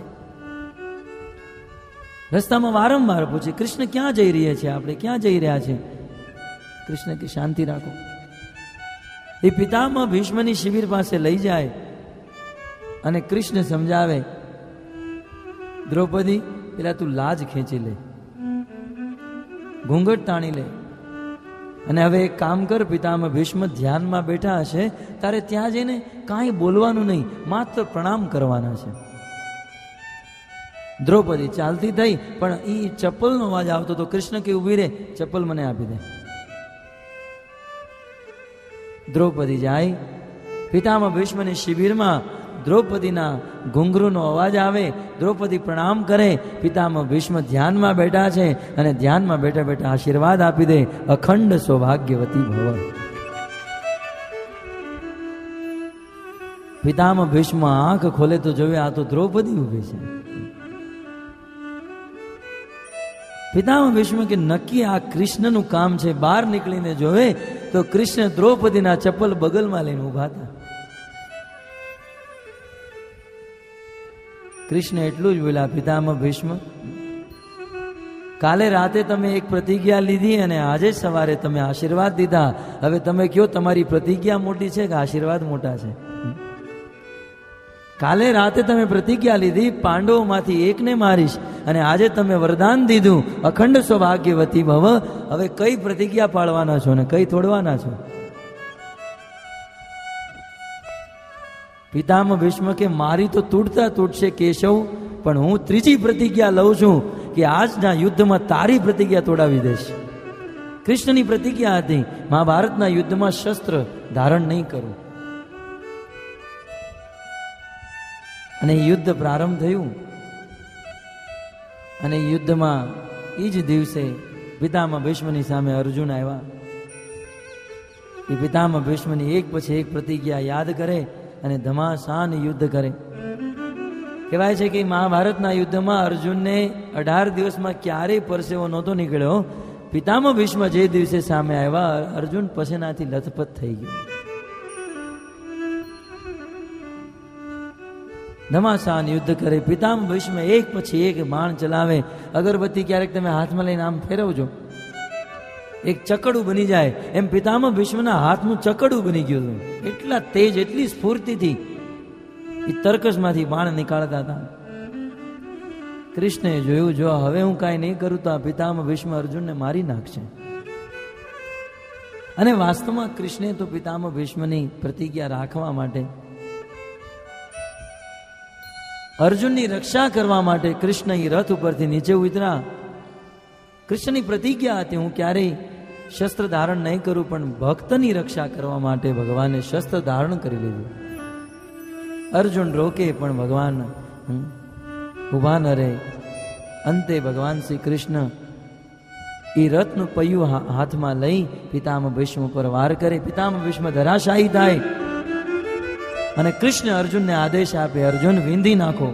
રસ્તામાં વારંવાર પૂછે કૃષ્ણ ક્યાં જઈ રહ્યા છે, આપણે ક્યાં જઈ રહ્યા છે? કૃષ્ણ કે શાંતિ રાખો. એ પિતામહ ભીષ્મની શિબિર પાસે લઈ જાય અને કૃષ્ણ સમજાવે, દ્રૌપદી પેલા તું લાજ ખેંચી લે, ઘૂંઘટ તાણી લે, અને હવે એક કામ કર, પિતામહ ભીષ્મ ધ્યાનમાં બેઠા હશે, તારે ત્યાં જઈને કાંઈ બોલવાનું નહીં, માત્ર પ્રણામ કરવાના છે. દ્રૌપદી ચાલતી થઈ, પણ એ ચપ્પલનો અવાજ આવતો તો કૃષ્ણ કે ઉભી રે, ચપ્પલ મને આપી દે. દ્રૌપદી જાય, પિતામહ ભીષ્મની શિબિરમાં દ્રૌપદીના ઘુંઘરૂનો અવાજ આવે, દ્રૌપદી પ્રણામ કરે, પિતામહ ભીષ્મ ધ્યાનમાં બેઠા છે અને ધ્યાનમાં બેઠા બેઠા આશીર્વાદ આપી દે, અખંડ સૌભાગ્યવતી ભવ. પિતામહ ભીષ્મ આંખ ખોલે તો જોવે આ તો દ્રૌપદી ઉભી છે. પિતામહ ભીષ્મ કે નક્કી આ કૃષ્ણનું કામ છે. બહાર નીકળીને જોવે તો કૃષ્ણ દ્રૌપદીના ચપ્પલ બગલમાં લઈને ઉભા હતા. કૃષ્ણ એટલું જ બોલ્યા, પિતામહ ભીષ્મ, કાલે રાતે તમે એક પ્રતિજ્ઞા લીધી અને આજે સવારે તમે આશીર્વાદ દીધા, હવે તમે કયો તમારી પ્રતિજ્ઞા મોટી છે કે આશીર્વાદ મોટા છે? કાલે રાતે તમે પ્રતિજ્ઞા લીધી પાંડવોમાંથી એકને મારીશ, અને આજે તમે વરદાન દીધું અખંડ સૌભાગ્યવતી ભવ, હવે કઈ પ્રતિજ્ઞા પાળવાના છો ને કઈ તોડવાના છો? પિતામહ ભીષ્મ કે મારી તો તૂટતા તૂટશે કેશવ, પણ હું ત્રીજી પ્રતિજ્ઞા લઉં છું કે આજના યુદ્ધમાં તારી પ્રતિજ્ઞા તોડાવી દઈશ. કૃષ્ણની પ્રતિજ્ઞા હતી મહાભારતના યુદ્ધમાં શસ્ત્ર ધારણ નહીં કરું. અને યુદ્ધ પ્રારંભ થયું, અને યુદ્ધમાં એ જ દિવસે પિતામહ ભીષ્મની સામે અર્જુન આવ્યા. એ પિતામહ ભીષ્મની એક પછી એક પ્રતિજ્ઞા યાદ કરે અને ધમાસાન યુદ્ધ કરે. કહેવાય છે કે મહાભારતના યુદ્ધમાં અર્જુનને અઢાર દિવસમાં ક્યારેય પરસેવો નહોતો નીકળ્યો. પિતામહ ભીષ્મ જે દિવસે સામે આવ્યા, અર્જુન પસીનાથી લથપથ થઈ ગયો. ધમાસાન યુદ્ધ કરે. પિતામહ ભીષ્મ એક પછી એક બાણ ચલાવે. અગરબત્તી ક્યારેક તમે હાથમાં લઈને આમ ફેરવજો, એક ચકડું બની જાય, એમ પિતામહ ભીષ્મના હાથનું ચકડું બની ગયું. એટલા તેજ, એટલી સ્ફૂર્તિથી એ તર્કસમાંથી બાણ નીકાળતા હતા. કૃષ્ણે જોયું, જો હવે હું કાંઈ નહીં કરું તો આ પિતામહ ભીષ્મ અર્જુનને મારી નાખશે. અને વાસ્તવમાં કૃષ્ણે તો પિતામહ ભીષ્મની પ્રતિજ્ઞા રાખવા માટે, અર્જુનની રક્ષા કરવા માટે કૃષ્ણ એ રથ ઉપરથી નીચે ઉતર્યા. કૃષ્ણની પ્રતિજ્ઞા હતી હું ક્યારેય શસ્ત્ર ધારણ નહીં કરું, પણ ભક્તની રક્ષા કરવા માટે ભગવાને શસ્ત્ર ધારણ કરી લીધું. અર્જુન રોકે પણ ભગવાન ઉભા ન રહે. અંતે ભગવાન શ્રી કૃષ્ણ એ રથનું પૈયું હાથમાં લઈ પિતામહ ભીષ્મ પર વાર કરે. પિતામહ ભીષ્મ ધરાશાયી થાય અને કૃષ્ણ અર્જુનને આદેશ આપે, અર્જુન વીંધી નાખો.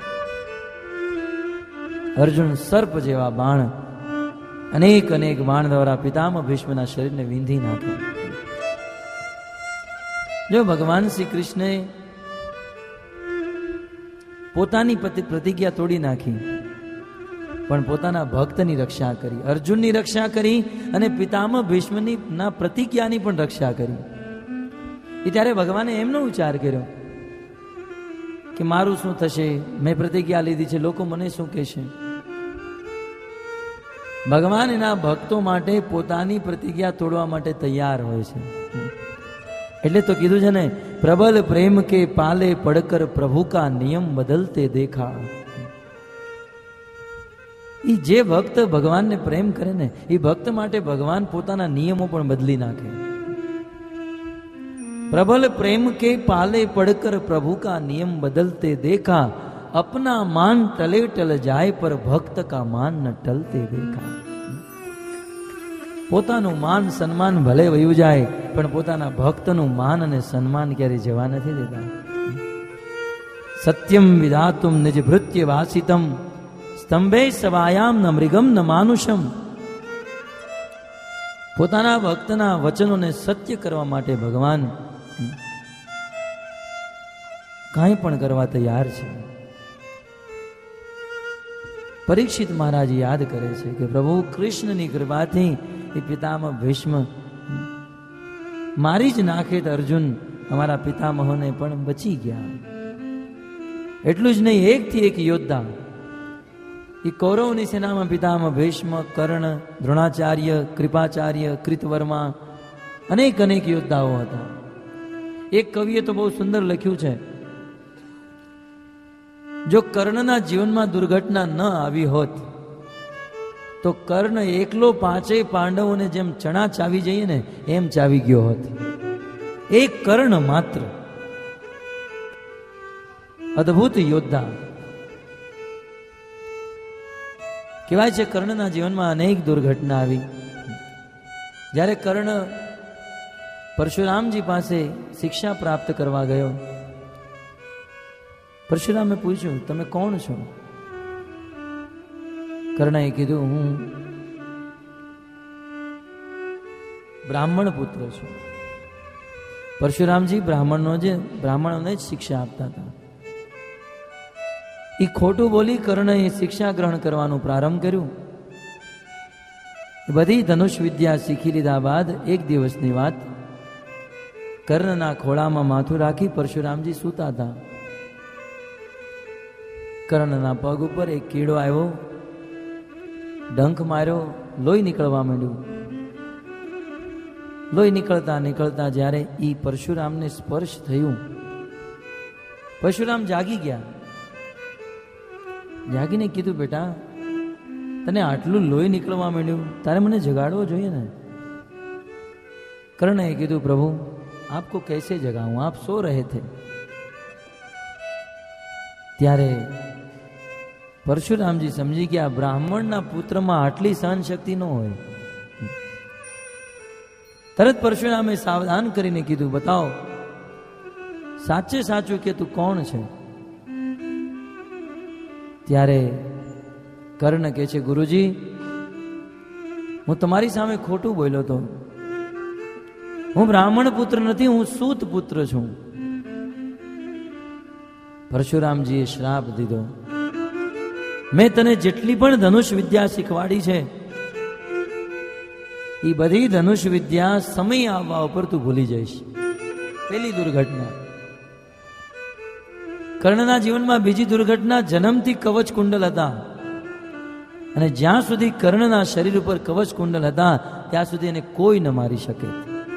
અર્જુન સર્પ જેવા બાણ, અનેક અનેક બાણ દ્વારા પિતામહ ભીષ્મના શરીરને વીંધી નાખે. જો ભગવાન શ્રી કૃષ્ણે પોતાની પ્રતિજ્ઞા તોડી નાખી, પણ પોતાના ભક્તની રક્ષા કરી, અર્જુનની રક્ષા કરી અને પિતામહ ભીષ્મની ના પ્રતિજ્ઞાની પણ રક્ષા કરી. એ ત્યારે ભગવાને એમનો વિચાર કર્યો કે મારું શું થશે, મેં પ્રતિજ્ઞા લીધી છે, લોકો મને શું કહેશે. ભગવાન એના ભક્તો માટે પોતાની પ્રતિજ્ઞા તોડવા માટે તૈયાર હોય છે. એટલે તો કીધું છે ને, પ્રબલ પ્રેમ કે પાલે પડકર પ્રભુ કા નિયમ બદલતે દેખા. એ જે ભક્ત ભગવાનને પ્રેમ કરે ને, એ ભક્ત માટે ભગવાન પોતાના નિયમો પણ બદલી નાખે. प्रबल प्रेम के पाले पड़कर प्रभु का नियम बदलते देखा, अपना मान टले टल जाए पर भक्त का मान न टलते देखा. પોતાનું માન સન્માન ભલે વયું જાય, પણ પોતાના ભક્તનું માન અને સન્માન ક્યારે જવા નથી દેતા. સત્યમ વિધાતુમ નિજ ભૃત્ય વાસિતમ સ્તંભે સવાયામ ન મૃગમ ન માનુષમ. પોતાના ભક્તના વચનોને સત્ય કરવા માટે ભગવાન કાંઈ પણ કરવા તૈયાર છે. પરીક્ષિત મહારાજ યાદ કરે છે કે પ્રભુ કૃષ્ણની કૃપાથી એ પિતામહ ભીષ્મ મારી જ નાખે તો અર્જુન અમારા પિતામહોને પણ બચી ગયા. એટલું જ નહીં, એકથી એક યોદ્ધા એ કૌરવની સેનામાં પિતામહ ભીષ્મ, કર્ણ, દ્રોણાચાર્ય, કૃપાચાર્ય, કૃતવર્મા, અનેક અનેક યોદ્ધાઓ હતા. એક કવિએ તો બહુ સુંદર લખ્યું છે, જો કર્ણના જીવનમાં દુર્ઘટના ન આવી હોત તો કર્ણ એકલો પાંચેય પાંડવોને જેમ ચણા ચાવી જઈએ ને એમ ચાવી ગયો હોત. એક કર્ણ માત્ર અદ્ભુત યોદ્ધા. કહેવાય છે કર્ણના જીવનમાં અનેક દુર્ઘટના આવી. જ્યારે કર્ણ પરશુરામજી પાસે શિક્ષા પ્રાપ્ત કરવા ગયો, પરશુરામે પૂછ્યું, તમે કોણ છો? કર્ણએ કીધું, હું બ્રાહ્મણ પુત્ર છું. પરશુરામજી બ્રાહ્મણનો જે બ્રાહ્મણોને જ શિક્ષા આપતા હતા. એ ખોટું બોલી કર્ણએ શિક્ષા ગ્રહણ કરવાનું પ્રારંભ કર્યું. બધી ધનુષ વિદ્યા શીખી લીધા બાદ એક દિવસની વાત, કર્ણના ખોળામાં માથું રાખી પરશુરામજી સૂતા હતા. કર્ણના પગ ઉપર એક કીડો આવ્યો, ડંખ માર્યો, લોહી નીકળવા માંડ્યું. લોહી નીકળતા નીકળતા જ્યારે એ પરશુરામને સ્પર્શ થયું, પરશુરામ જાગી ગયા. જાગીને કીધું, બેટા તને આટલું લોહી નીકળવા માંડ્યું, તારે મને જગાડવો જોઈએ ને. કર્ણએ કીધું, પ્રભુ આપકો कैसे जगाऊं, आप सो रहे थे. ત્યારે પરશુરામજી સમજી ગયા બ્રાહ્મણના પુત્રમાં આટલી સહન શક્તિ ન હોય. તરત પરશુરામે સાવધાન કરીને કીધું, બતાવો સાચે સાચું કે તું કોણ છે. ત્યારે કર્ણ કહે છે, ગુરુજી હું તમારી સામે ખોટું બોલ્યો હતો. હું બ્રાહ્મણ પુત્ર નથી, હું સૂત પુત્ર છું. પરશુરામજીએ શ્રાપ દીધો, મેં તને જેટલી પણ ધનુષ વિદ્યા શીખવાડી છે એ બધી ધનુષ વિદ્યા સમય આવવા ઉપર તું ભૂલી જઈશ. પેલી દુર્ઘટના. કર્ણના જીવનમાં બીજી દુર્ઘટના, જન્મથી કવચ કુંડલ હતા અને જ્યાં સુધી કર્ણના શરીર ઉપર કવચ કુંડલ હતા ત્યાં સુધી એને કોઈ ન મારી શકે.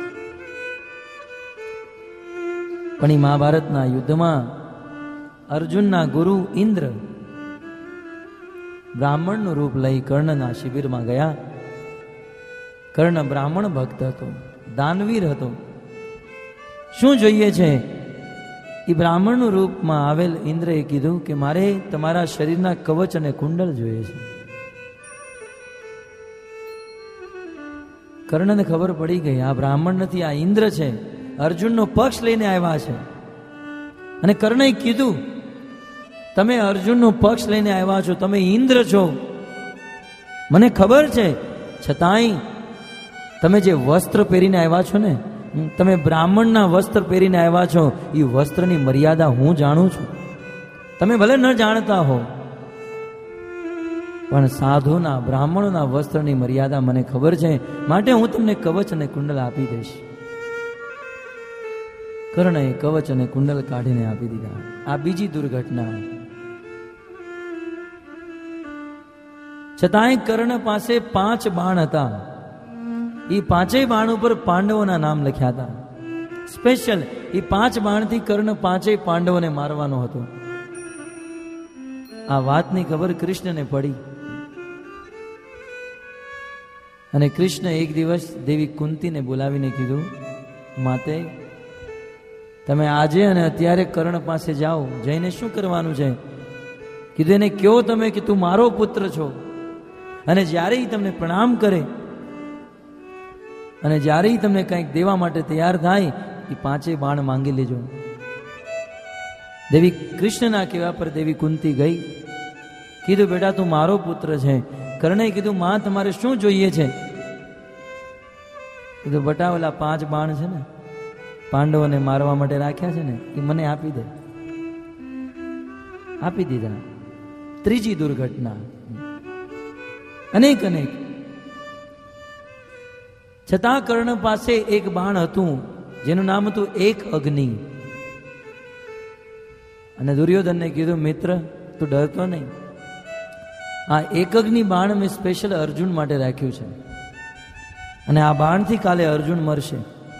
પણ એ મહાભારતના યુદ્ધમાં અર્જુનના ગુરુ ઇન્દ્ર બ્રાહ્મણનું રૂપ લઈ કર્ણના શિબિરમાં ગયા. કર્ણ બ્રાહ્મણ ભક્ત હતો, દાનવીર હતો. શું જોઈએ છે? એ બ્રાહ્મણનું રૂપમાં આવેલ ઇન્દ્રએ કીધું કે મારે તમારા શરીરના કવચ અને કુંડલ જોઈએ છે. કર્ણને ખબર પડી ગઈ આ બ્રાહ્મણ નથી, આ ઇન્દ્ર છે, અર્જુનનો પક્ષ લઈને આવ્યા છે. અને કર્ણએ કીધું, તમે અર્જુનનો પક્ષ લઈને આવ્યા છો, તમે ઇન્દ્ર છો, મને ખબર છે, છતાંય તમે જે વસ્ત્ર પહેરીને આવ્યા છો ને, તમે બ્રાહ્મણના વસ્ત્ર પહેરીને આવ્યા છો, એ વસ્ત્રની મર્યાદા હું જાણું છું. તમે ભલે ન જાણતા હો, પણ સાધુના બ્રાહ્મણોના વસ્ત્રની મર્યાદા મને ખબર છે, માટે હું તમને કવચ અને કુંડલ આપી દઈશ. કર્ણએ કવચ અને કુંડલ કાઢીને આપી દીધા. આ બીજી દુર્ઘટના. છતાંય કર્ણ પાસે પાંચ બાણ હતા. એ પાંચેય બાણ ઉપર પાંડવોના નામ લખ્યા હતા. સ્પેશિયલ એ પાંચ બાણથી કર્ણ પાંચેય પાંડવોને મારવાનો હતો. આ વાતની ખબર કૃષ્ણને પડી અને કૃષ્ણ એક દિવસ દેવી કુંતીને બોલાવીને કીધું, માતે તમે આજે અને અત્યારે કર્ણ પાસે જાઓ, જઈને શું કરવાનું છે? કીધું એને કહો તમે કે તું મારો પુત્ર છો, અને જ્યારે ઈ તમને પ્રણામ કરે અને જ્યારે ઈ તમને કંઈક દેવા માટે તૈયાર થાય, એ પાંચે બાણ માંગી લેજો. દેવી કૃષ્ણના કહેવા પર દેવી કુંતી ગઈ. કીધું બેટા તું મારો પુત્ર છે. કર્ણે કીધું માં તમારે શું જોઈએ છે? કીધું બટા ઓલા પાંચ બાણ છે ને, પાંડવોને મારવા માટે રાખ્યા છે ને, એ મને આપી દે. આપી દીધા. ત્રીજી દુર્ઘટના. અનેક અનેક છતાં કર્ણ પાસે એક બાણ હતું જેનું નામ હતું એક અગ્નિ. અને દુર્યોધનને કીધું મિત્ર તું ડરતો નહીં, આ એક અગ્નિ બાણ મેં સ્પેશિયલ અર્જુન માટે રાખ્યું છે, અને આ બાણથી કાલે અર્જુન મરશે.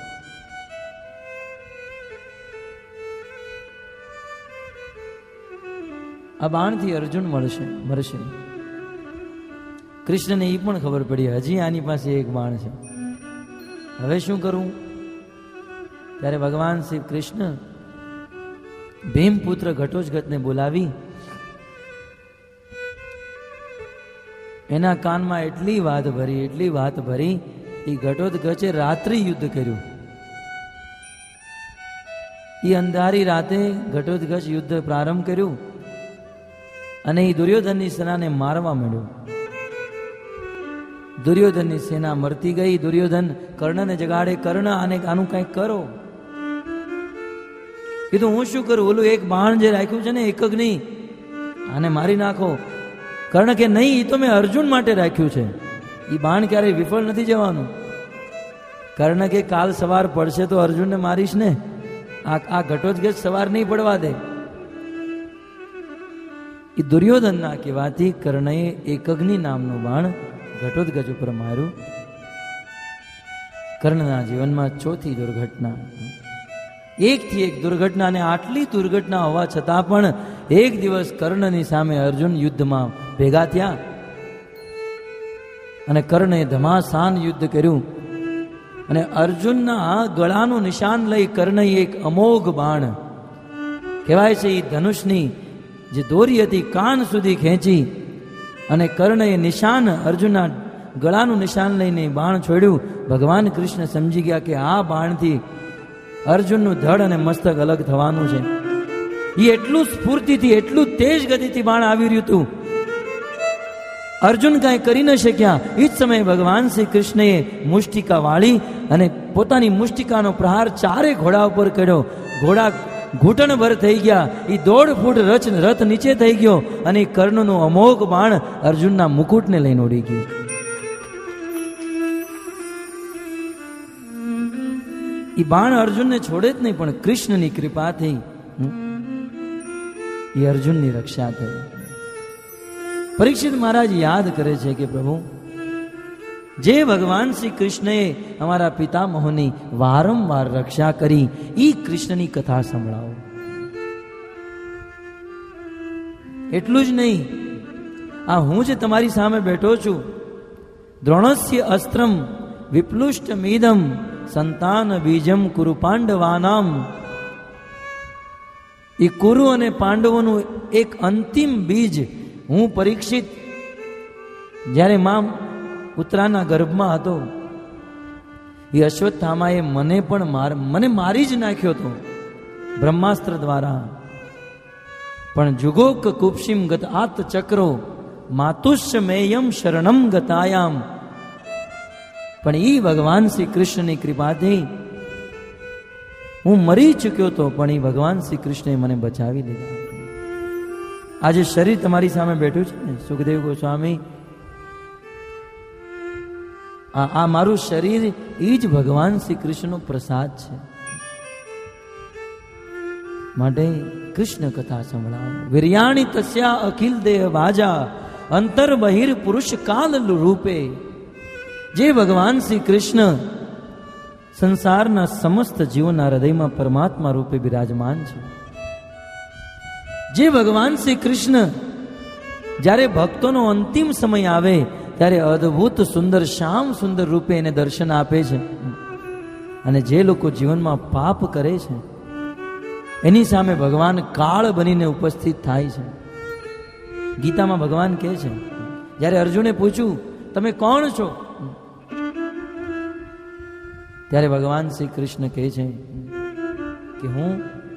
આ બાણથી અર્જુન મળશે મરશે. કૃષ્ણને એ પણ ખબર પડી હજી આની પાસે એક બાણ છે, હવે શું કરવું? ત્યારે ભગવાન શ્રી કૃષ્ણ ભીમપુત્ર ઘટોત્કચને બોલાવી એના કાનમાં એટલી વાત ભરી એટલી વાત ભરી એ ઘટોત્કચે રાત્રિ યુદ્ધ કર્યું. એ અંધારી રાતે ઘટોત્કચ યુદ્ધ પ્રારંભ કર્યું અને એ દુર્યોધનની સેનાને મારવા માંડ્યો. દુર્યોધનની સેના મરતી ગઈ. દુર્યોધન કર્ણને જગાડે, કર્ણ આને આનું કંઈક કરો. કીધું હું શું કરું? ઓલું એક બાણ જે રાખ્યું છે ને એક અગ્નિ, આને મારી નાખો. કર્ણ કે નહીં, એ તો મેં અર્જુન માટે રાખ્યું છે, એ બાણ ક્યારેય વિફળ નથી જવાનું. કર્ણ કે કાલ સવાર પડશે તો અર્જુનને મારીશ ને, આ આ ઘટોત્કચ સવાર નહીં પડવા દે. એ દુર્યોધનના કહેવાથી કર્ણએ એક અગ્નિ નામનું બાણ ઘટોત્કચ ઉપર માર્યું. કર્ણના જીવનમાં ચોથી દુર્ઘટના. એકથી એક દુર્ઘટના, અને આટલી દુર્ઘટના હોવા છતાં પણ એક દિવસ કર્ણની સામે અર્જુન યુદ્ધમાં ભેગા થયા અને કર્ણે ધમાસાન યુદ્ધ કર્યું. અને અર્જુનના ગળાનું નિશાન લઈ કર્ણએ એક અમોઘ બાણ કહેવાય છે એ ધનુષની જે દોરી હતી કાન સુધી ખેંચી અને કર્ણએ નિશાન અર્જુનના ગળાનું નિશાન લઈને બાણ છોડ્યું. ભગવાન કૃષ્ણ સમજી ગયા કે આ બાણથી અર્જુનનું ધડ અને મસ્તક અલગ થવાનું છે. એ એટલું સ્ફૂર્તિથી એટલું તેજ ગતિથી બાણ આવી રહ્યું હતું, અર્જુન કાંઈ કરી ન શક્યા. એ જ સમયે ભગવાન શ્રી કૃષ્ણએ મુષ્ટિકા વાળી અને પોતાની મુષ્ટિકાનો પ્રહાર ચારે ઘોડા ઉપર કર્યો. ઘોડા ઘૂંટણભર થઈ ગયા. એ દોઢ ફૂટ રચ રથ નીચે થઈ ગયો અને કર્ણનું અમોઘ બાણ અર્જુનના મુકુટને લઈને ઉડી ગયું. એ બાણ અર્જુનને છોડે જ નહીં, પણ કૃષ્ણની કૃપાથી એ અર્જુનની રક્ષા થઈ. પરીક્ષિત મહારાજ યાદ કરે છે કે પ્રભુ, જે ભગવાન શ્રી કૃષ્ણએ અમારા પિતામહોની વારંવાર રક્ષા કરી, એ કૃષ્ણની કથા સંભળાવો. એટલું જ નહીં, આ હું જે તમારી સામે બેઠો છું, દ્રોણસ્ય અસ્ત્રમ વિપ્લુષ્ટમિદમ સંતાન બીજમ કુરુ પાંડવાનામ, એ કુરુ અને પાંડવોનું એક અંતિમ બીજ હું પરીક્ષિત જ્યારે માં ઉત્તરાના ગર્ભમાં હતો એ અશ્વત્થામાએ મને પણ માર મને મારી જ નાખ્યો હતો બ્રહ્માસ્ત્ર દ્વારા. પણ જુગોક કુપશીમ ગત આત ચક્રો માતુષ્ય મેયમ શરણમ ગતાયામ. પણ ઈ ભગવાન શ્રી કૃષ્ણની કૃપાથી હું મરી ચૂક્યો હતો, પણ એ ભગવાન શ્રી કૃષ્ણે મને બચાવી લીધા. આજે શરીર તમારી સામે બેઠું છે ને સુખદેવ ગોસ્વામી, આ આ મારું શરીર એ જ ભગવાન શ્રી કૃષ્ણનો પ્રસાદ છે. માટે કૃષ્ણ કથા સંભળાવો. વીર્યાણી તસ્યા અખિલ દેહ વાજા અંતર બહિર પુરુષ કાલ રૂપે. જે ભગવાન શ્રી કૃષ્ણ સંસારના સમસ્ત જીવોના હૃદયમાં પરમાત્મા રૂપે બિરાજમાન છે. જે ભગવાન શ્રી કૃષ્ણ જ્યારે ભક્તોનો અંતિમ સમય આવે ત્યારે અદ્ભુત સુંદર શ્યામ સુંદર રૂપે એને દર્શન આપે છે. અને જે લોકો જીવનમાં પાપ કરે છે એની સામે ભગવાન કાળ બનીને ઉપસ્થિત થાય છે. ગીતામાં ભગવાન કહે છે, જ્યારે અર્જુને પૂછ્યું તમે કોણ છો, ત્યારે ભગવાન શ્રી કૃષ્ણ કહે છે કે હું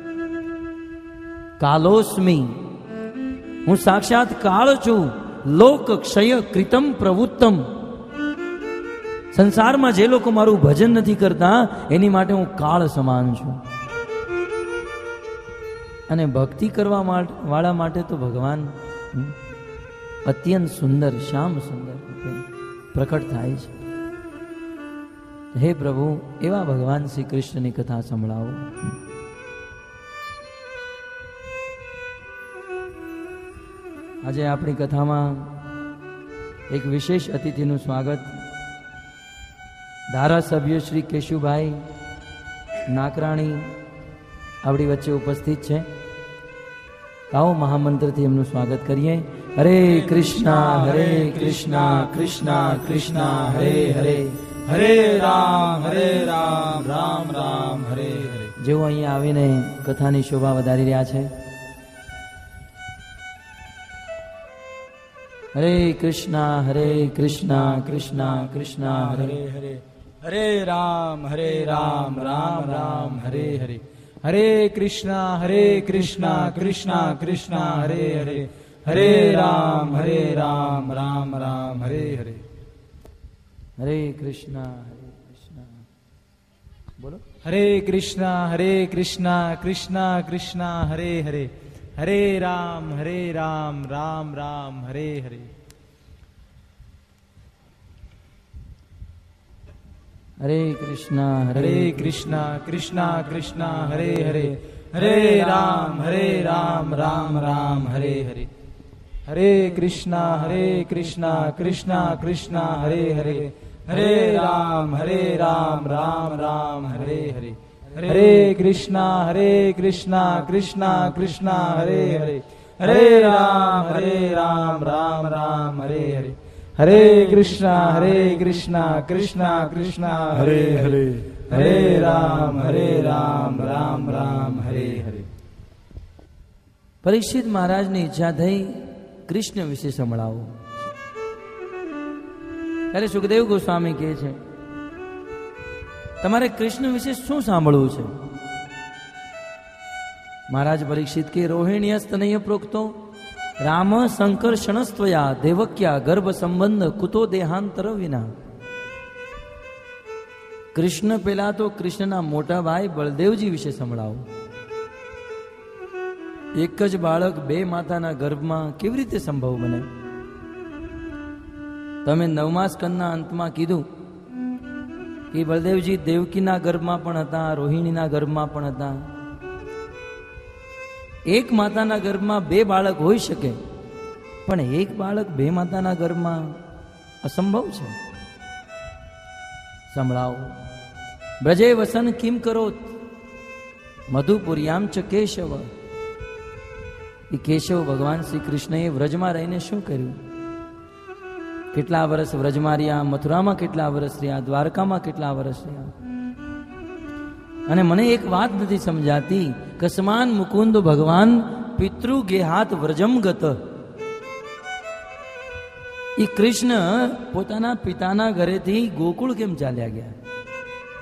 કાલોસ્મી, હું સાક્ષાત કાળ છું. લોક ક્ષય કૃતમ પ્રવૃત્તમ. સંસારમાં જે લોકો મારું ભજન નથી કરતા એની માટે હું કાળ સમાન છું. અને ભક્તિ કરવા વાળા માટે તો ભગવાન અત્યંત સુંદર શ્યામ સુંદર પ્રકટ થાય છે. હે પ્રભુ, એવા ભગવાન શ્રી કૃષ્ણની કથા સંભળાવો. આજે આપણી કથામાં એક વિશેષ અતિથિનું સ્વાગત ધારાસભ્ય શ્રી કેશુભાઈ નાકરાણી આપણી વચ્ચે ઉપસ્થિત છે. આવો મહામંત્રથી એમનું સ્વાગત કરીએ. હરે કૃષ્ણ હરે કૃષ્ણ કૃષ્ણ કૃષ્ણ હરે હરે, હરે રામ હરે રામ રામ રામ હરે હરે. જેઓ અહીંયા આવીને કથાની શોભા વધારી રહ્યા છે. હરે કૃષ્ણ હરે કૃષ્ણ કૃષ્ણ કૃષ્ણ હરે હરે, હરે રામ હરે રામ રામ રામ હરે હરે. હરે કૃષ્ણ હરે કૃષ્ણ કૃષ્ણ કૃષ્ણ હરે હરે, હરે રામ હરે રામ રામ રામ હરે હરે. હરે કૃષ્ણ હરે કૃષ્ણ બોલો. હરે કૃષ્ણ હરે કૃષ્ણ કૃષ્ણ કૃષ્ણ હરે હરે, હરે રામ હરે રામ રામ રામ હરે હરે. હરે કૃષ્ણ હરે કૃષ્ણ કૃષ્ણ કૃષ્ણ હરે હરે, હરે રામ હરે રામ રામ રામ હરે હરે. હરે કૃષ્ણ હરે કૃષ્ણ કૃષ્ણ કૃષ્ણ હરે હરે, હરે રામ હરે રામ રામ રામ હરે હરે. હરે કૃષ્ણ હરે કૃષ્ણ કૃષ્ણ કૃષ્ણ હરે હરે, હરે રામ હરે રામ રામ રામ હરે હરે. હરે કૃષ્ણ હરે કૃષ્ણ કૃષ્ણ કૃષ્ણ હરે હરે, હરે રામ હરે રામ રામ રામ હરે હરે. પરીક્ષિત મહારાજની ઈચ્છા થઈ કૃષ્ણ વિશે સંભળાવો. ત્યારે સુખદેવ ગોસ્વામી કહે છે, તમારે કૃષ્ણ વિશે શું સાંભળવું છે? મહારાજ પરીક્ષિત કે રોહિણીય સ્તનય પ્રોક્તો રામ સંકર્ષણસ્ત્વયા દેવક્યા ગર્ભ સંબંધ કુતો દેહાંતર વિના. કૃષ્ણ પેલા તો કૃષ્ણના મોટા ભાઈ બળદેવજી વિશે સંભળાવો. એક જ બાળક બે માતાના ગર્ભમાં કેવી રીતે સંભવ બને? તમે નવમા સ્કંદના અંતમાં કીધું કે બળદેવજી દેવકીના ગર્ભમાં પણ હતા, રોહિણીના ગર્ભમાં પણ હતા. એક માતાના ગર્ભમાં બે બાળક હોઈ શકે, પણ એક બાળક બે માતાના ગર્ભમાં અસંભવ છે. સંભળાવો. બ્રજે વસન કિમ કરોત મધુપુર્યામ ચ કેશવ. એ કેશવ ભગવાન શ્રી કૃષ્ણએ વ્રજમાં રહીને શું કર્યું? કેટલા વર્ષ વ્રજમાં રહ્યા, મથુરામાં કેટલા વર્ષ રહ્યા, દ્વારકામાં કેટલા વર્ષ રહ્યા. અને મને એક વાત નથી સમજાતી, કસ્માન મુકુંદ ભગવાન પિતૃ ગેહાત વ્રજમ ગત. એ કૃષ્ણ પોતાના પિતાના ઘરેથી ગોકુળ કેમ ચાલ્યા ગયા?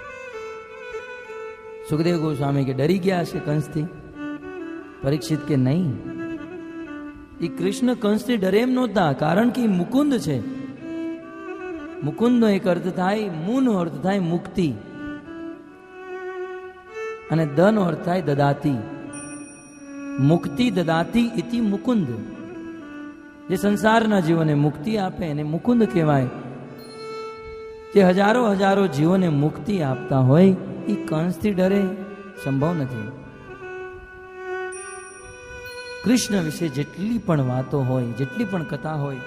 સુખદેવ ગોસ્વામી કે ડરી ગયા છે કંસથી? પરીક્ષિત કે નહીં, એ કૃષ્ણ કંસથી ડરે એમ નહોતા, કારણ કે એ મુકુંદ છે. મુકુંદનો એક અર્થ થાય, મુનો અર્થ થાય મુક્તિ, અને દનો અર્થ થાય દદાતી. મુક્તિ દદાતી ઇતિ મુકુંદ. જે સંસારના જીવોને મુક્તિ આપે એને મુકુંદ કહેવાય. જે હજારો હજારો જીવોને મુક્તિ આપતા હોય એ કંસથી ડરે સંભવ નથી. કૃષ્ણ વિશે જેટલી પણ વાતો હોય, જેટલી પણ કથા હોય,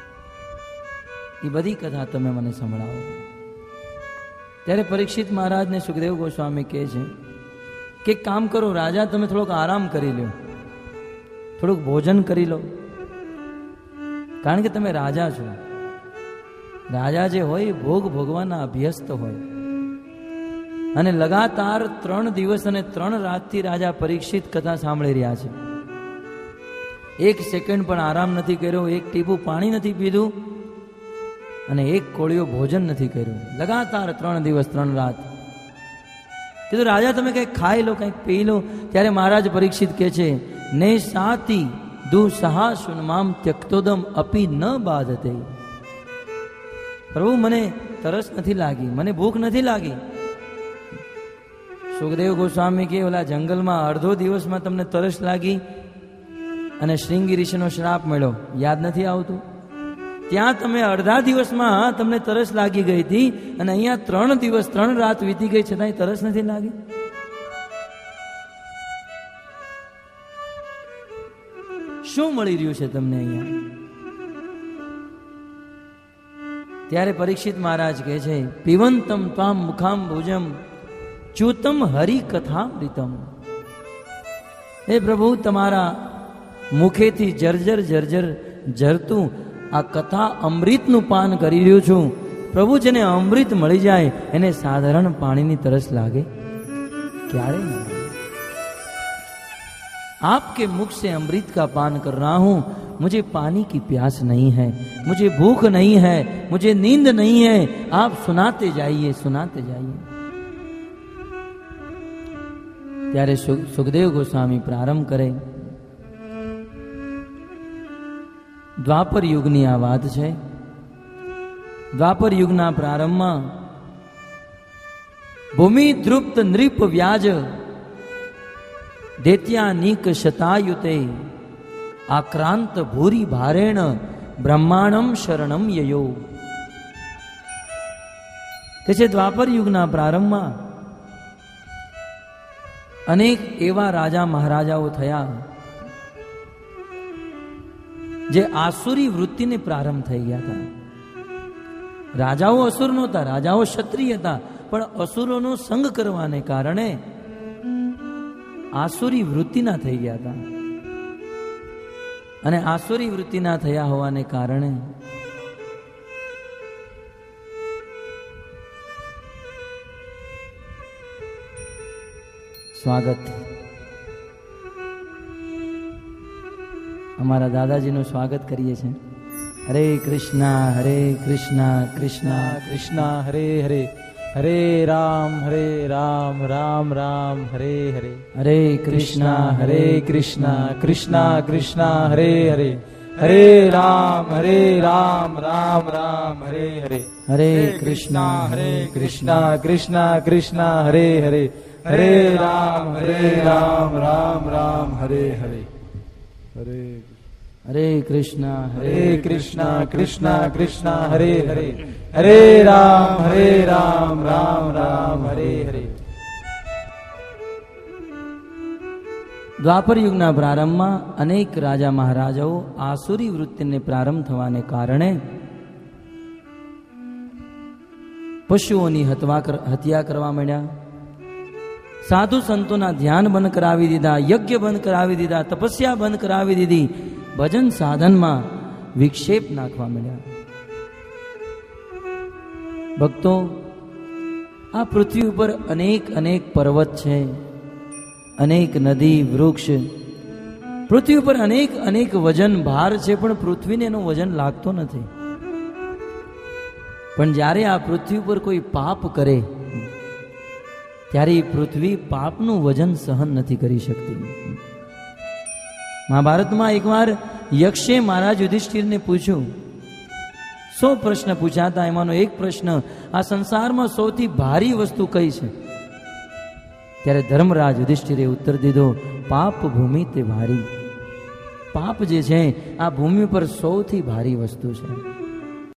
એ બધી કથા તમે મને સંભળાવો. ત્યારે પરીક્ષિત મહારાજને સુખદેવ ગોસ્વામી કહે છે કે કામ કરો રાજા, તમે થોડોક આરામ કરી લો, થોડુંક ભોજન કરી લો, કારણ કે તમે રાજા છો. રાજા જે હોય ભોગ ભોગવાના અભ્યસ્ત હોય. અને લગાતાર ત્રણ દિવસ અને ત્રણ રાતથી રાજા પરીક્ષિત કથા સાંભળી રહ્યા છે. એક સેકન્ડ પણ આરામ નથી કર્યો, એક ટીપું પાણી નથી પીધું, અને એક કોળિયો ભોજન નથી કર્યું. લગાતાર ત્રણ દિવસ ત્રણ રાત. કીધું રાજા તમે કંઈક ખાઈ લો, કંઈક પી લો. ત્યારે મહારાજ પરીક્ષિત કહે છે, ને સાતી દુ સહાશુન્મામ ત્યક્તોદમ અપી ન બાધતે. પ્રભુ મને તરસ નથી લાગી, મને ભૂખ નથી લાગી. સુખદેવ ગોસ્વામી કે ઓલા જંગલમાં અડધો દિવસમાં તમને તરસ લાગી અને શ્રીંગી ઋષિનો શ્રાપ મળ્યો, યાદ નથી આવતું? ત્યાં તમે અડધા દિવસમાં તમને તરસ લાગી ગઈ હતી, અને અહીંયા ત્રણ દિવસ ત્રણ રાત વીતી ગઈ છતાંય તરસ નથી લાગી. શું મળી રહ્યું છે તમને અહીંયા? ત્યારે પરીક્ષિત મહારાજ કહે છે, પીવંતમ ત્વામ મુખામ ભુજમ ચ્યુતમ હરિ કથામૃતમ. હે પ્રભુ, તમારા મુખેથી જર્જર જર્જર જરતું આ કથા અમૃતનું પાન કરી રહ્યો છું. પ્રભુ, જેને અમૃત મળી જાય એને સાધારણ પાણીની તરસ લાગે ક્યારે? आपके मुख से अमृत का पान कर रहा हूं, मुझे पानी की प्यास नहीं है, मुझे भूख नहीं है, मुझे नींद नहीं है. आप सुनाते जाइए, सुनाते जाइए. ત્યારે સુખદેવ ગોસ્વામી પ્રારંભ કરે. દ્વાપર યુગની આ વાત છે. દ્વાપર યુગના પ્રારંભમાં ભૂમિ તૃપ્ત નૃપ વ્યાજ દૈત્યાનીક શતાયુતે આક્રાંત ભૂરી ભારેણ બ્રહ્માણમ શરણમ યયો. કે છે દ્વાપર યુગના પ્રારંભમાં અનેક એવા રાજા મહારાજાઓ થયા જે આસુરી વૃત્તિને પ્રારંભ થઈ ગયા હતા. રાજાઓ અસુર નહોતા, રાજાઓ ક્ષત્રિય હતા, પણ અસુરોનો સંગ કરવાને કારણે આસુરી વૃત્તિના થઈ ગયા હતા. અને આસુરી વૃત્તિના થયા હોવાને કારણે સ્વાગત, અમારા દાદાજીનું સ્વાગત કરીએ છીએ. હરે કૃષ્ણ હરે કૃષ્ણ કૃષ્ણ કૃષ્ણ હરે હરે, હરે રામ હરે રામ રામ રામ હરે હરે. હરે કૃષ્ણ હરે કૃષ્ણ કૃષ્ણ કૃષ્ણ હરે હરે, હરે રામ હરે રામ રામ રામ હરે હરે. હરે કૃષ્ણ હરે કૃષ્ણ કૃષ્ણ કૃષ્ણ હરે હરે, હરે રામ હરે રામ રામ રામ હરે હરે. હરે હરે કૃષ્ણ હરે કૃષ્ણ કૃષ્ણ કૃષ્ણ હરે હરે, હરે રામ હરે રામ રામ રામ હરે હરે. દ્વાપર યુગના પ્રારંભમાં અનેક રાજા મહારાજાઓ આસુરી વૃત્તિને પ્રારંભ થવાને કારણે પશુઓની હત્યા કરવા માંડ્યા, સાધુ સંતોના ધ્યાન બંધ કરાવી દીધા, યજ્ઞ બંધ કરાવી દીધા, તપસ્યા બંધ કરાવી દીધી, ભજન સાધનમાં વિક્ષેપ નાખવા માંડ્યા. ભક્તો, આ પૃથ્વી ઉપર અનેક અનેક પર્વત છે, અનેક નદી વૃક્ષ, પૃથ્વી ઉપર અનેક અનેક વજન ભાર છે, પણ પૃથ્વીને એનું વજન લાગતો નથી. પણ જ્યારે આ પૃથ્વી ઉપર કોઈ પાપ કરે ત્યારે એ પૃથ્વી પાપનું વજન સહન નથી કરી શકતી. મહાભારતમાં એકવાર યક્ષે મહારાજ યુધિષ્ઠિરને પૂછ્યું, સો પ્રશ્ન પૂછાતા એમાંનો એક પ્રશ્ન, આ સંસારમાં સૌથી ભારી વસ્તુ કઈ છે? ત્યારે ધર્મરાજ યુધિષ્ઠિરે ઉત્તર દીધો, પાપ ભૂમિ તે ભારી. પાપ જે છે આ ભૂમિ પર સૌથી ભારી વસ્તુ છે.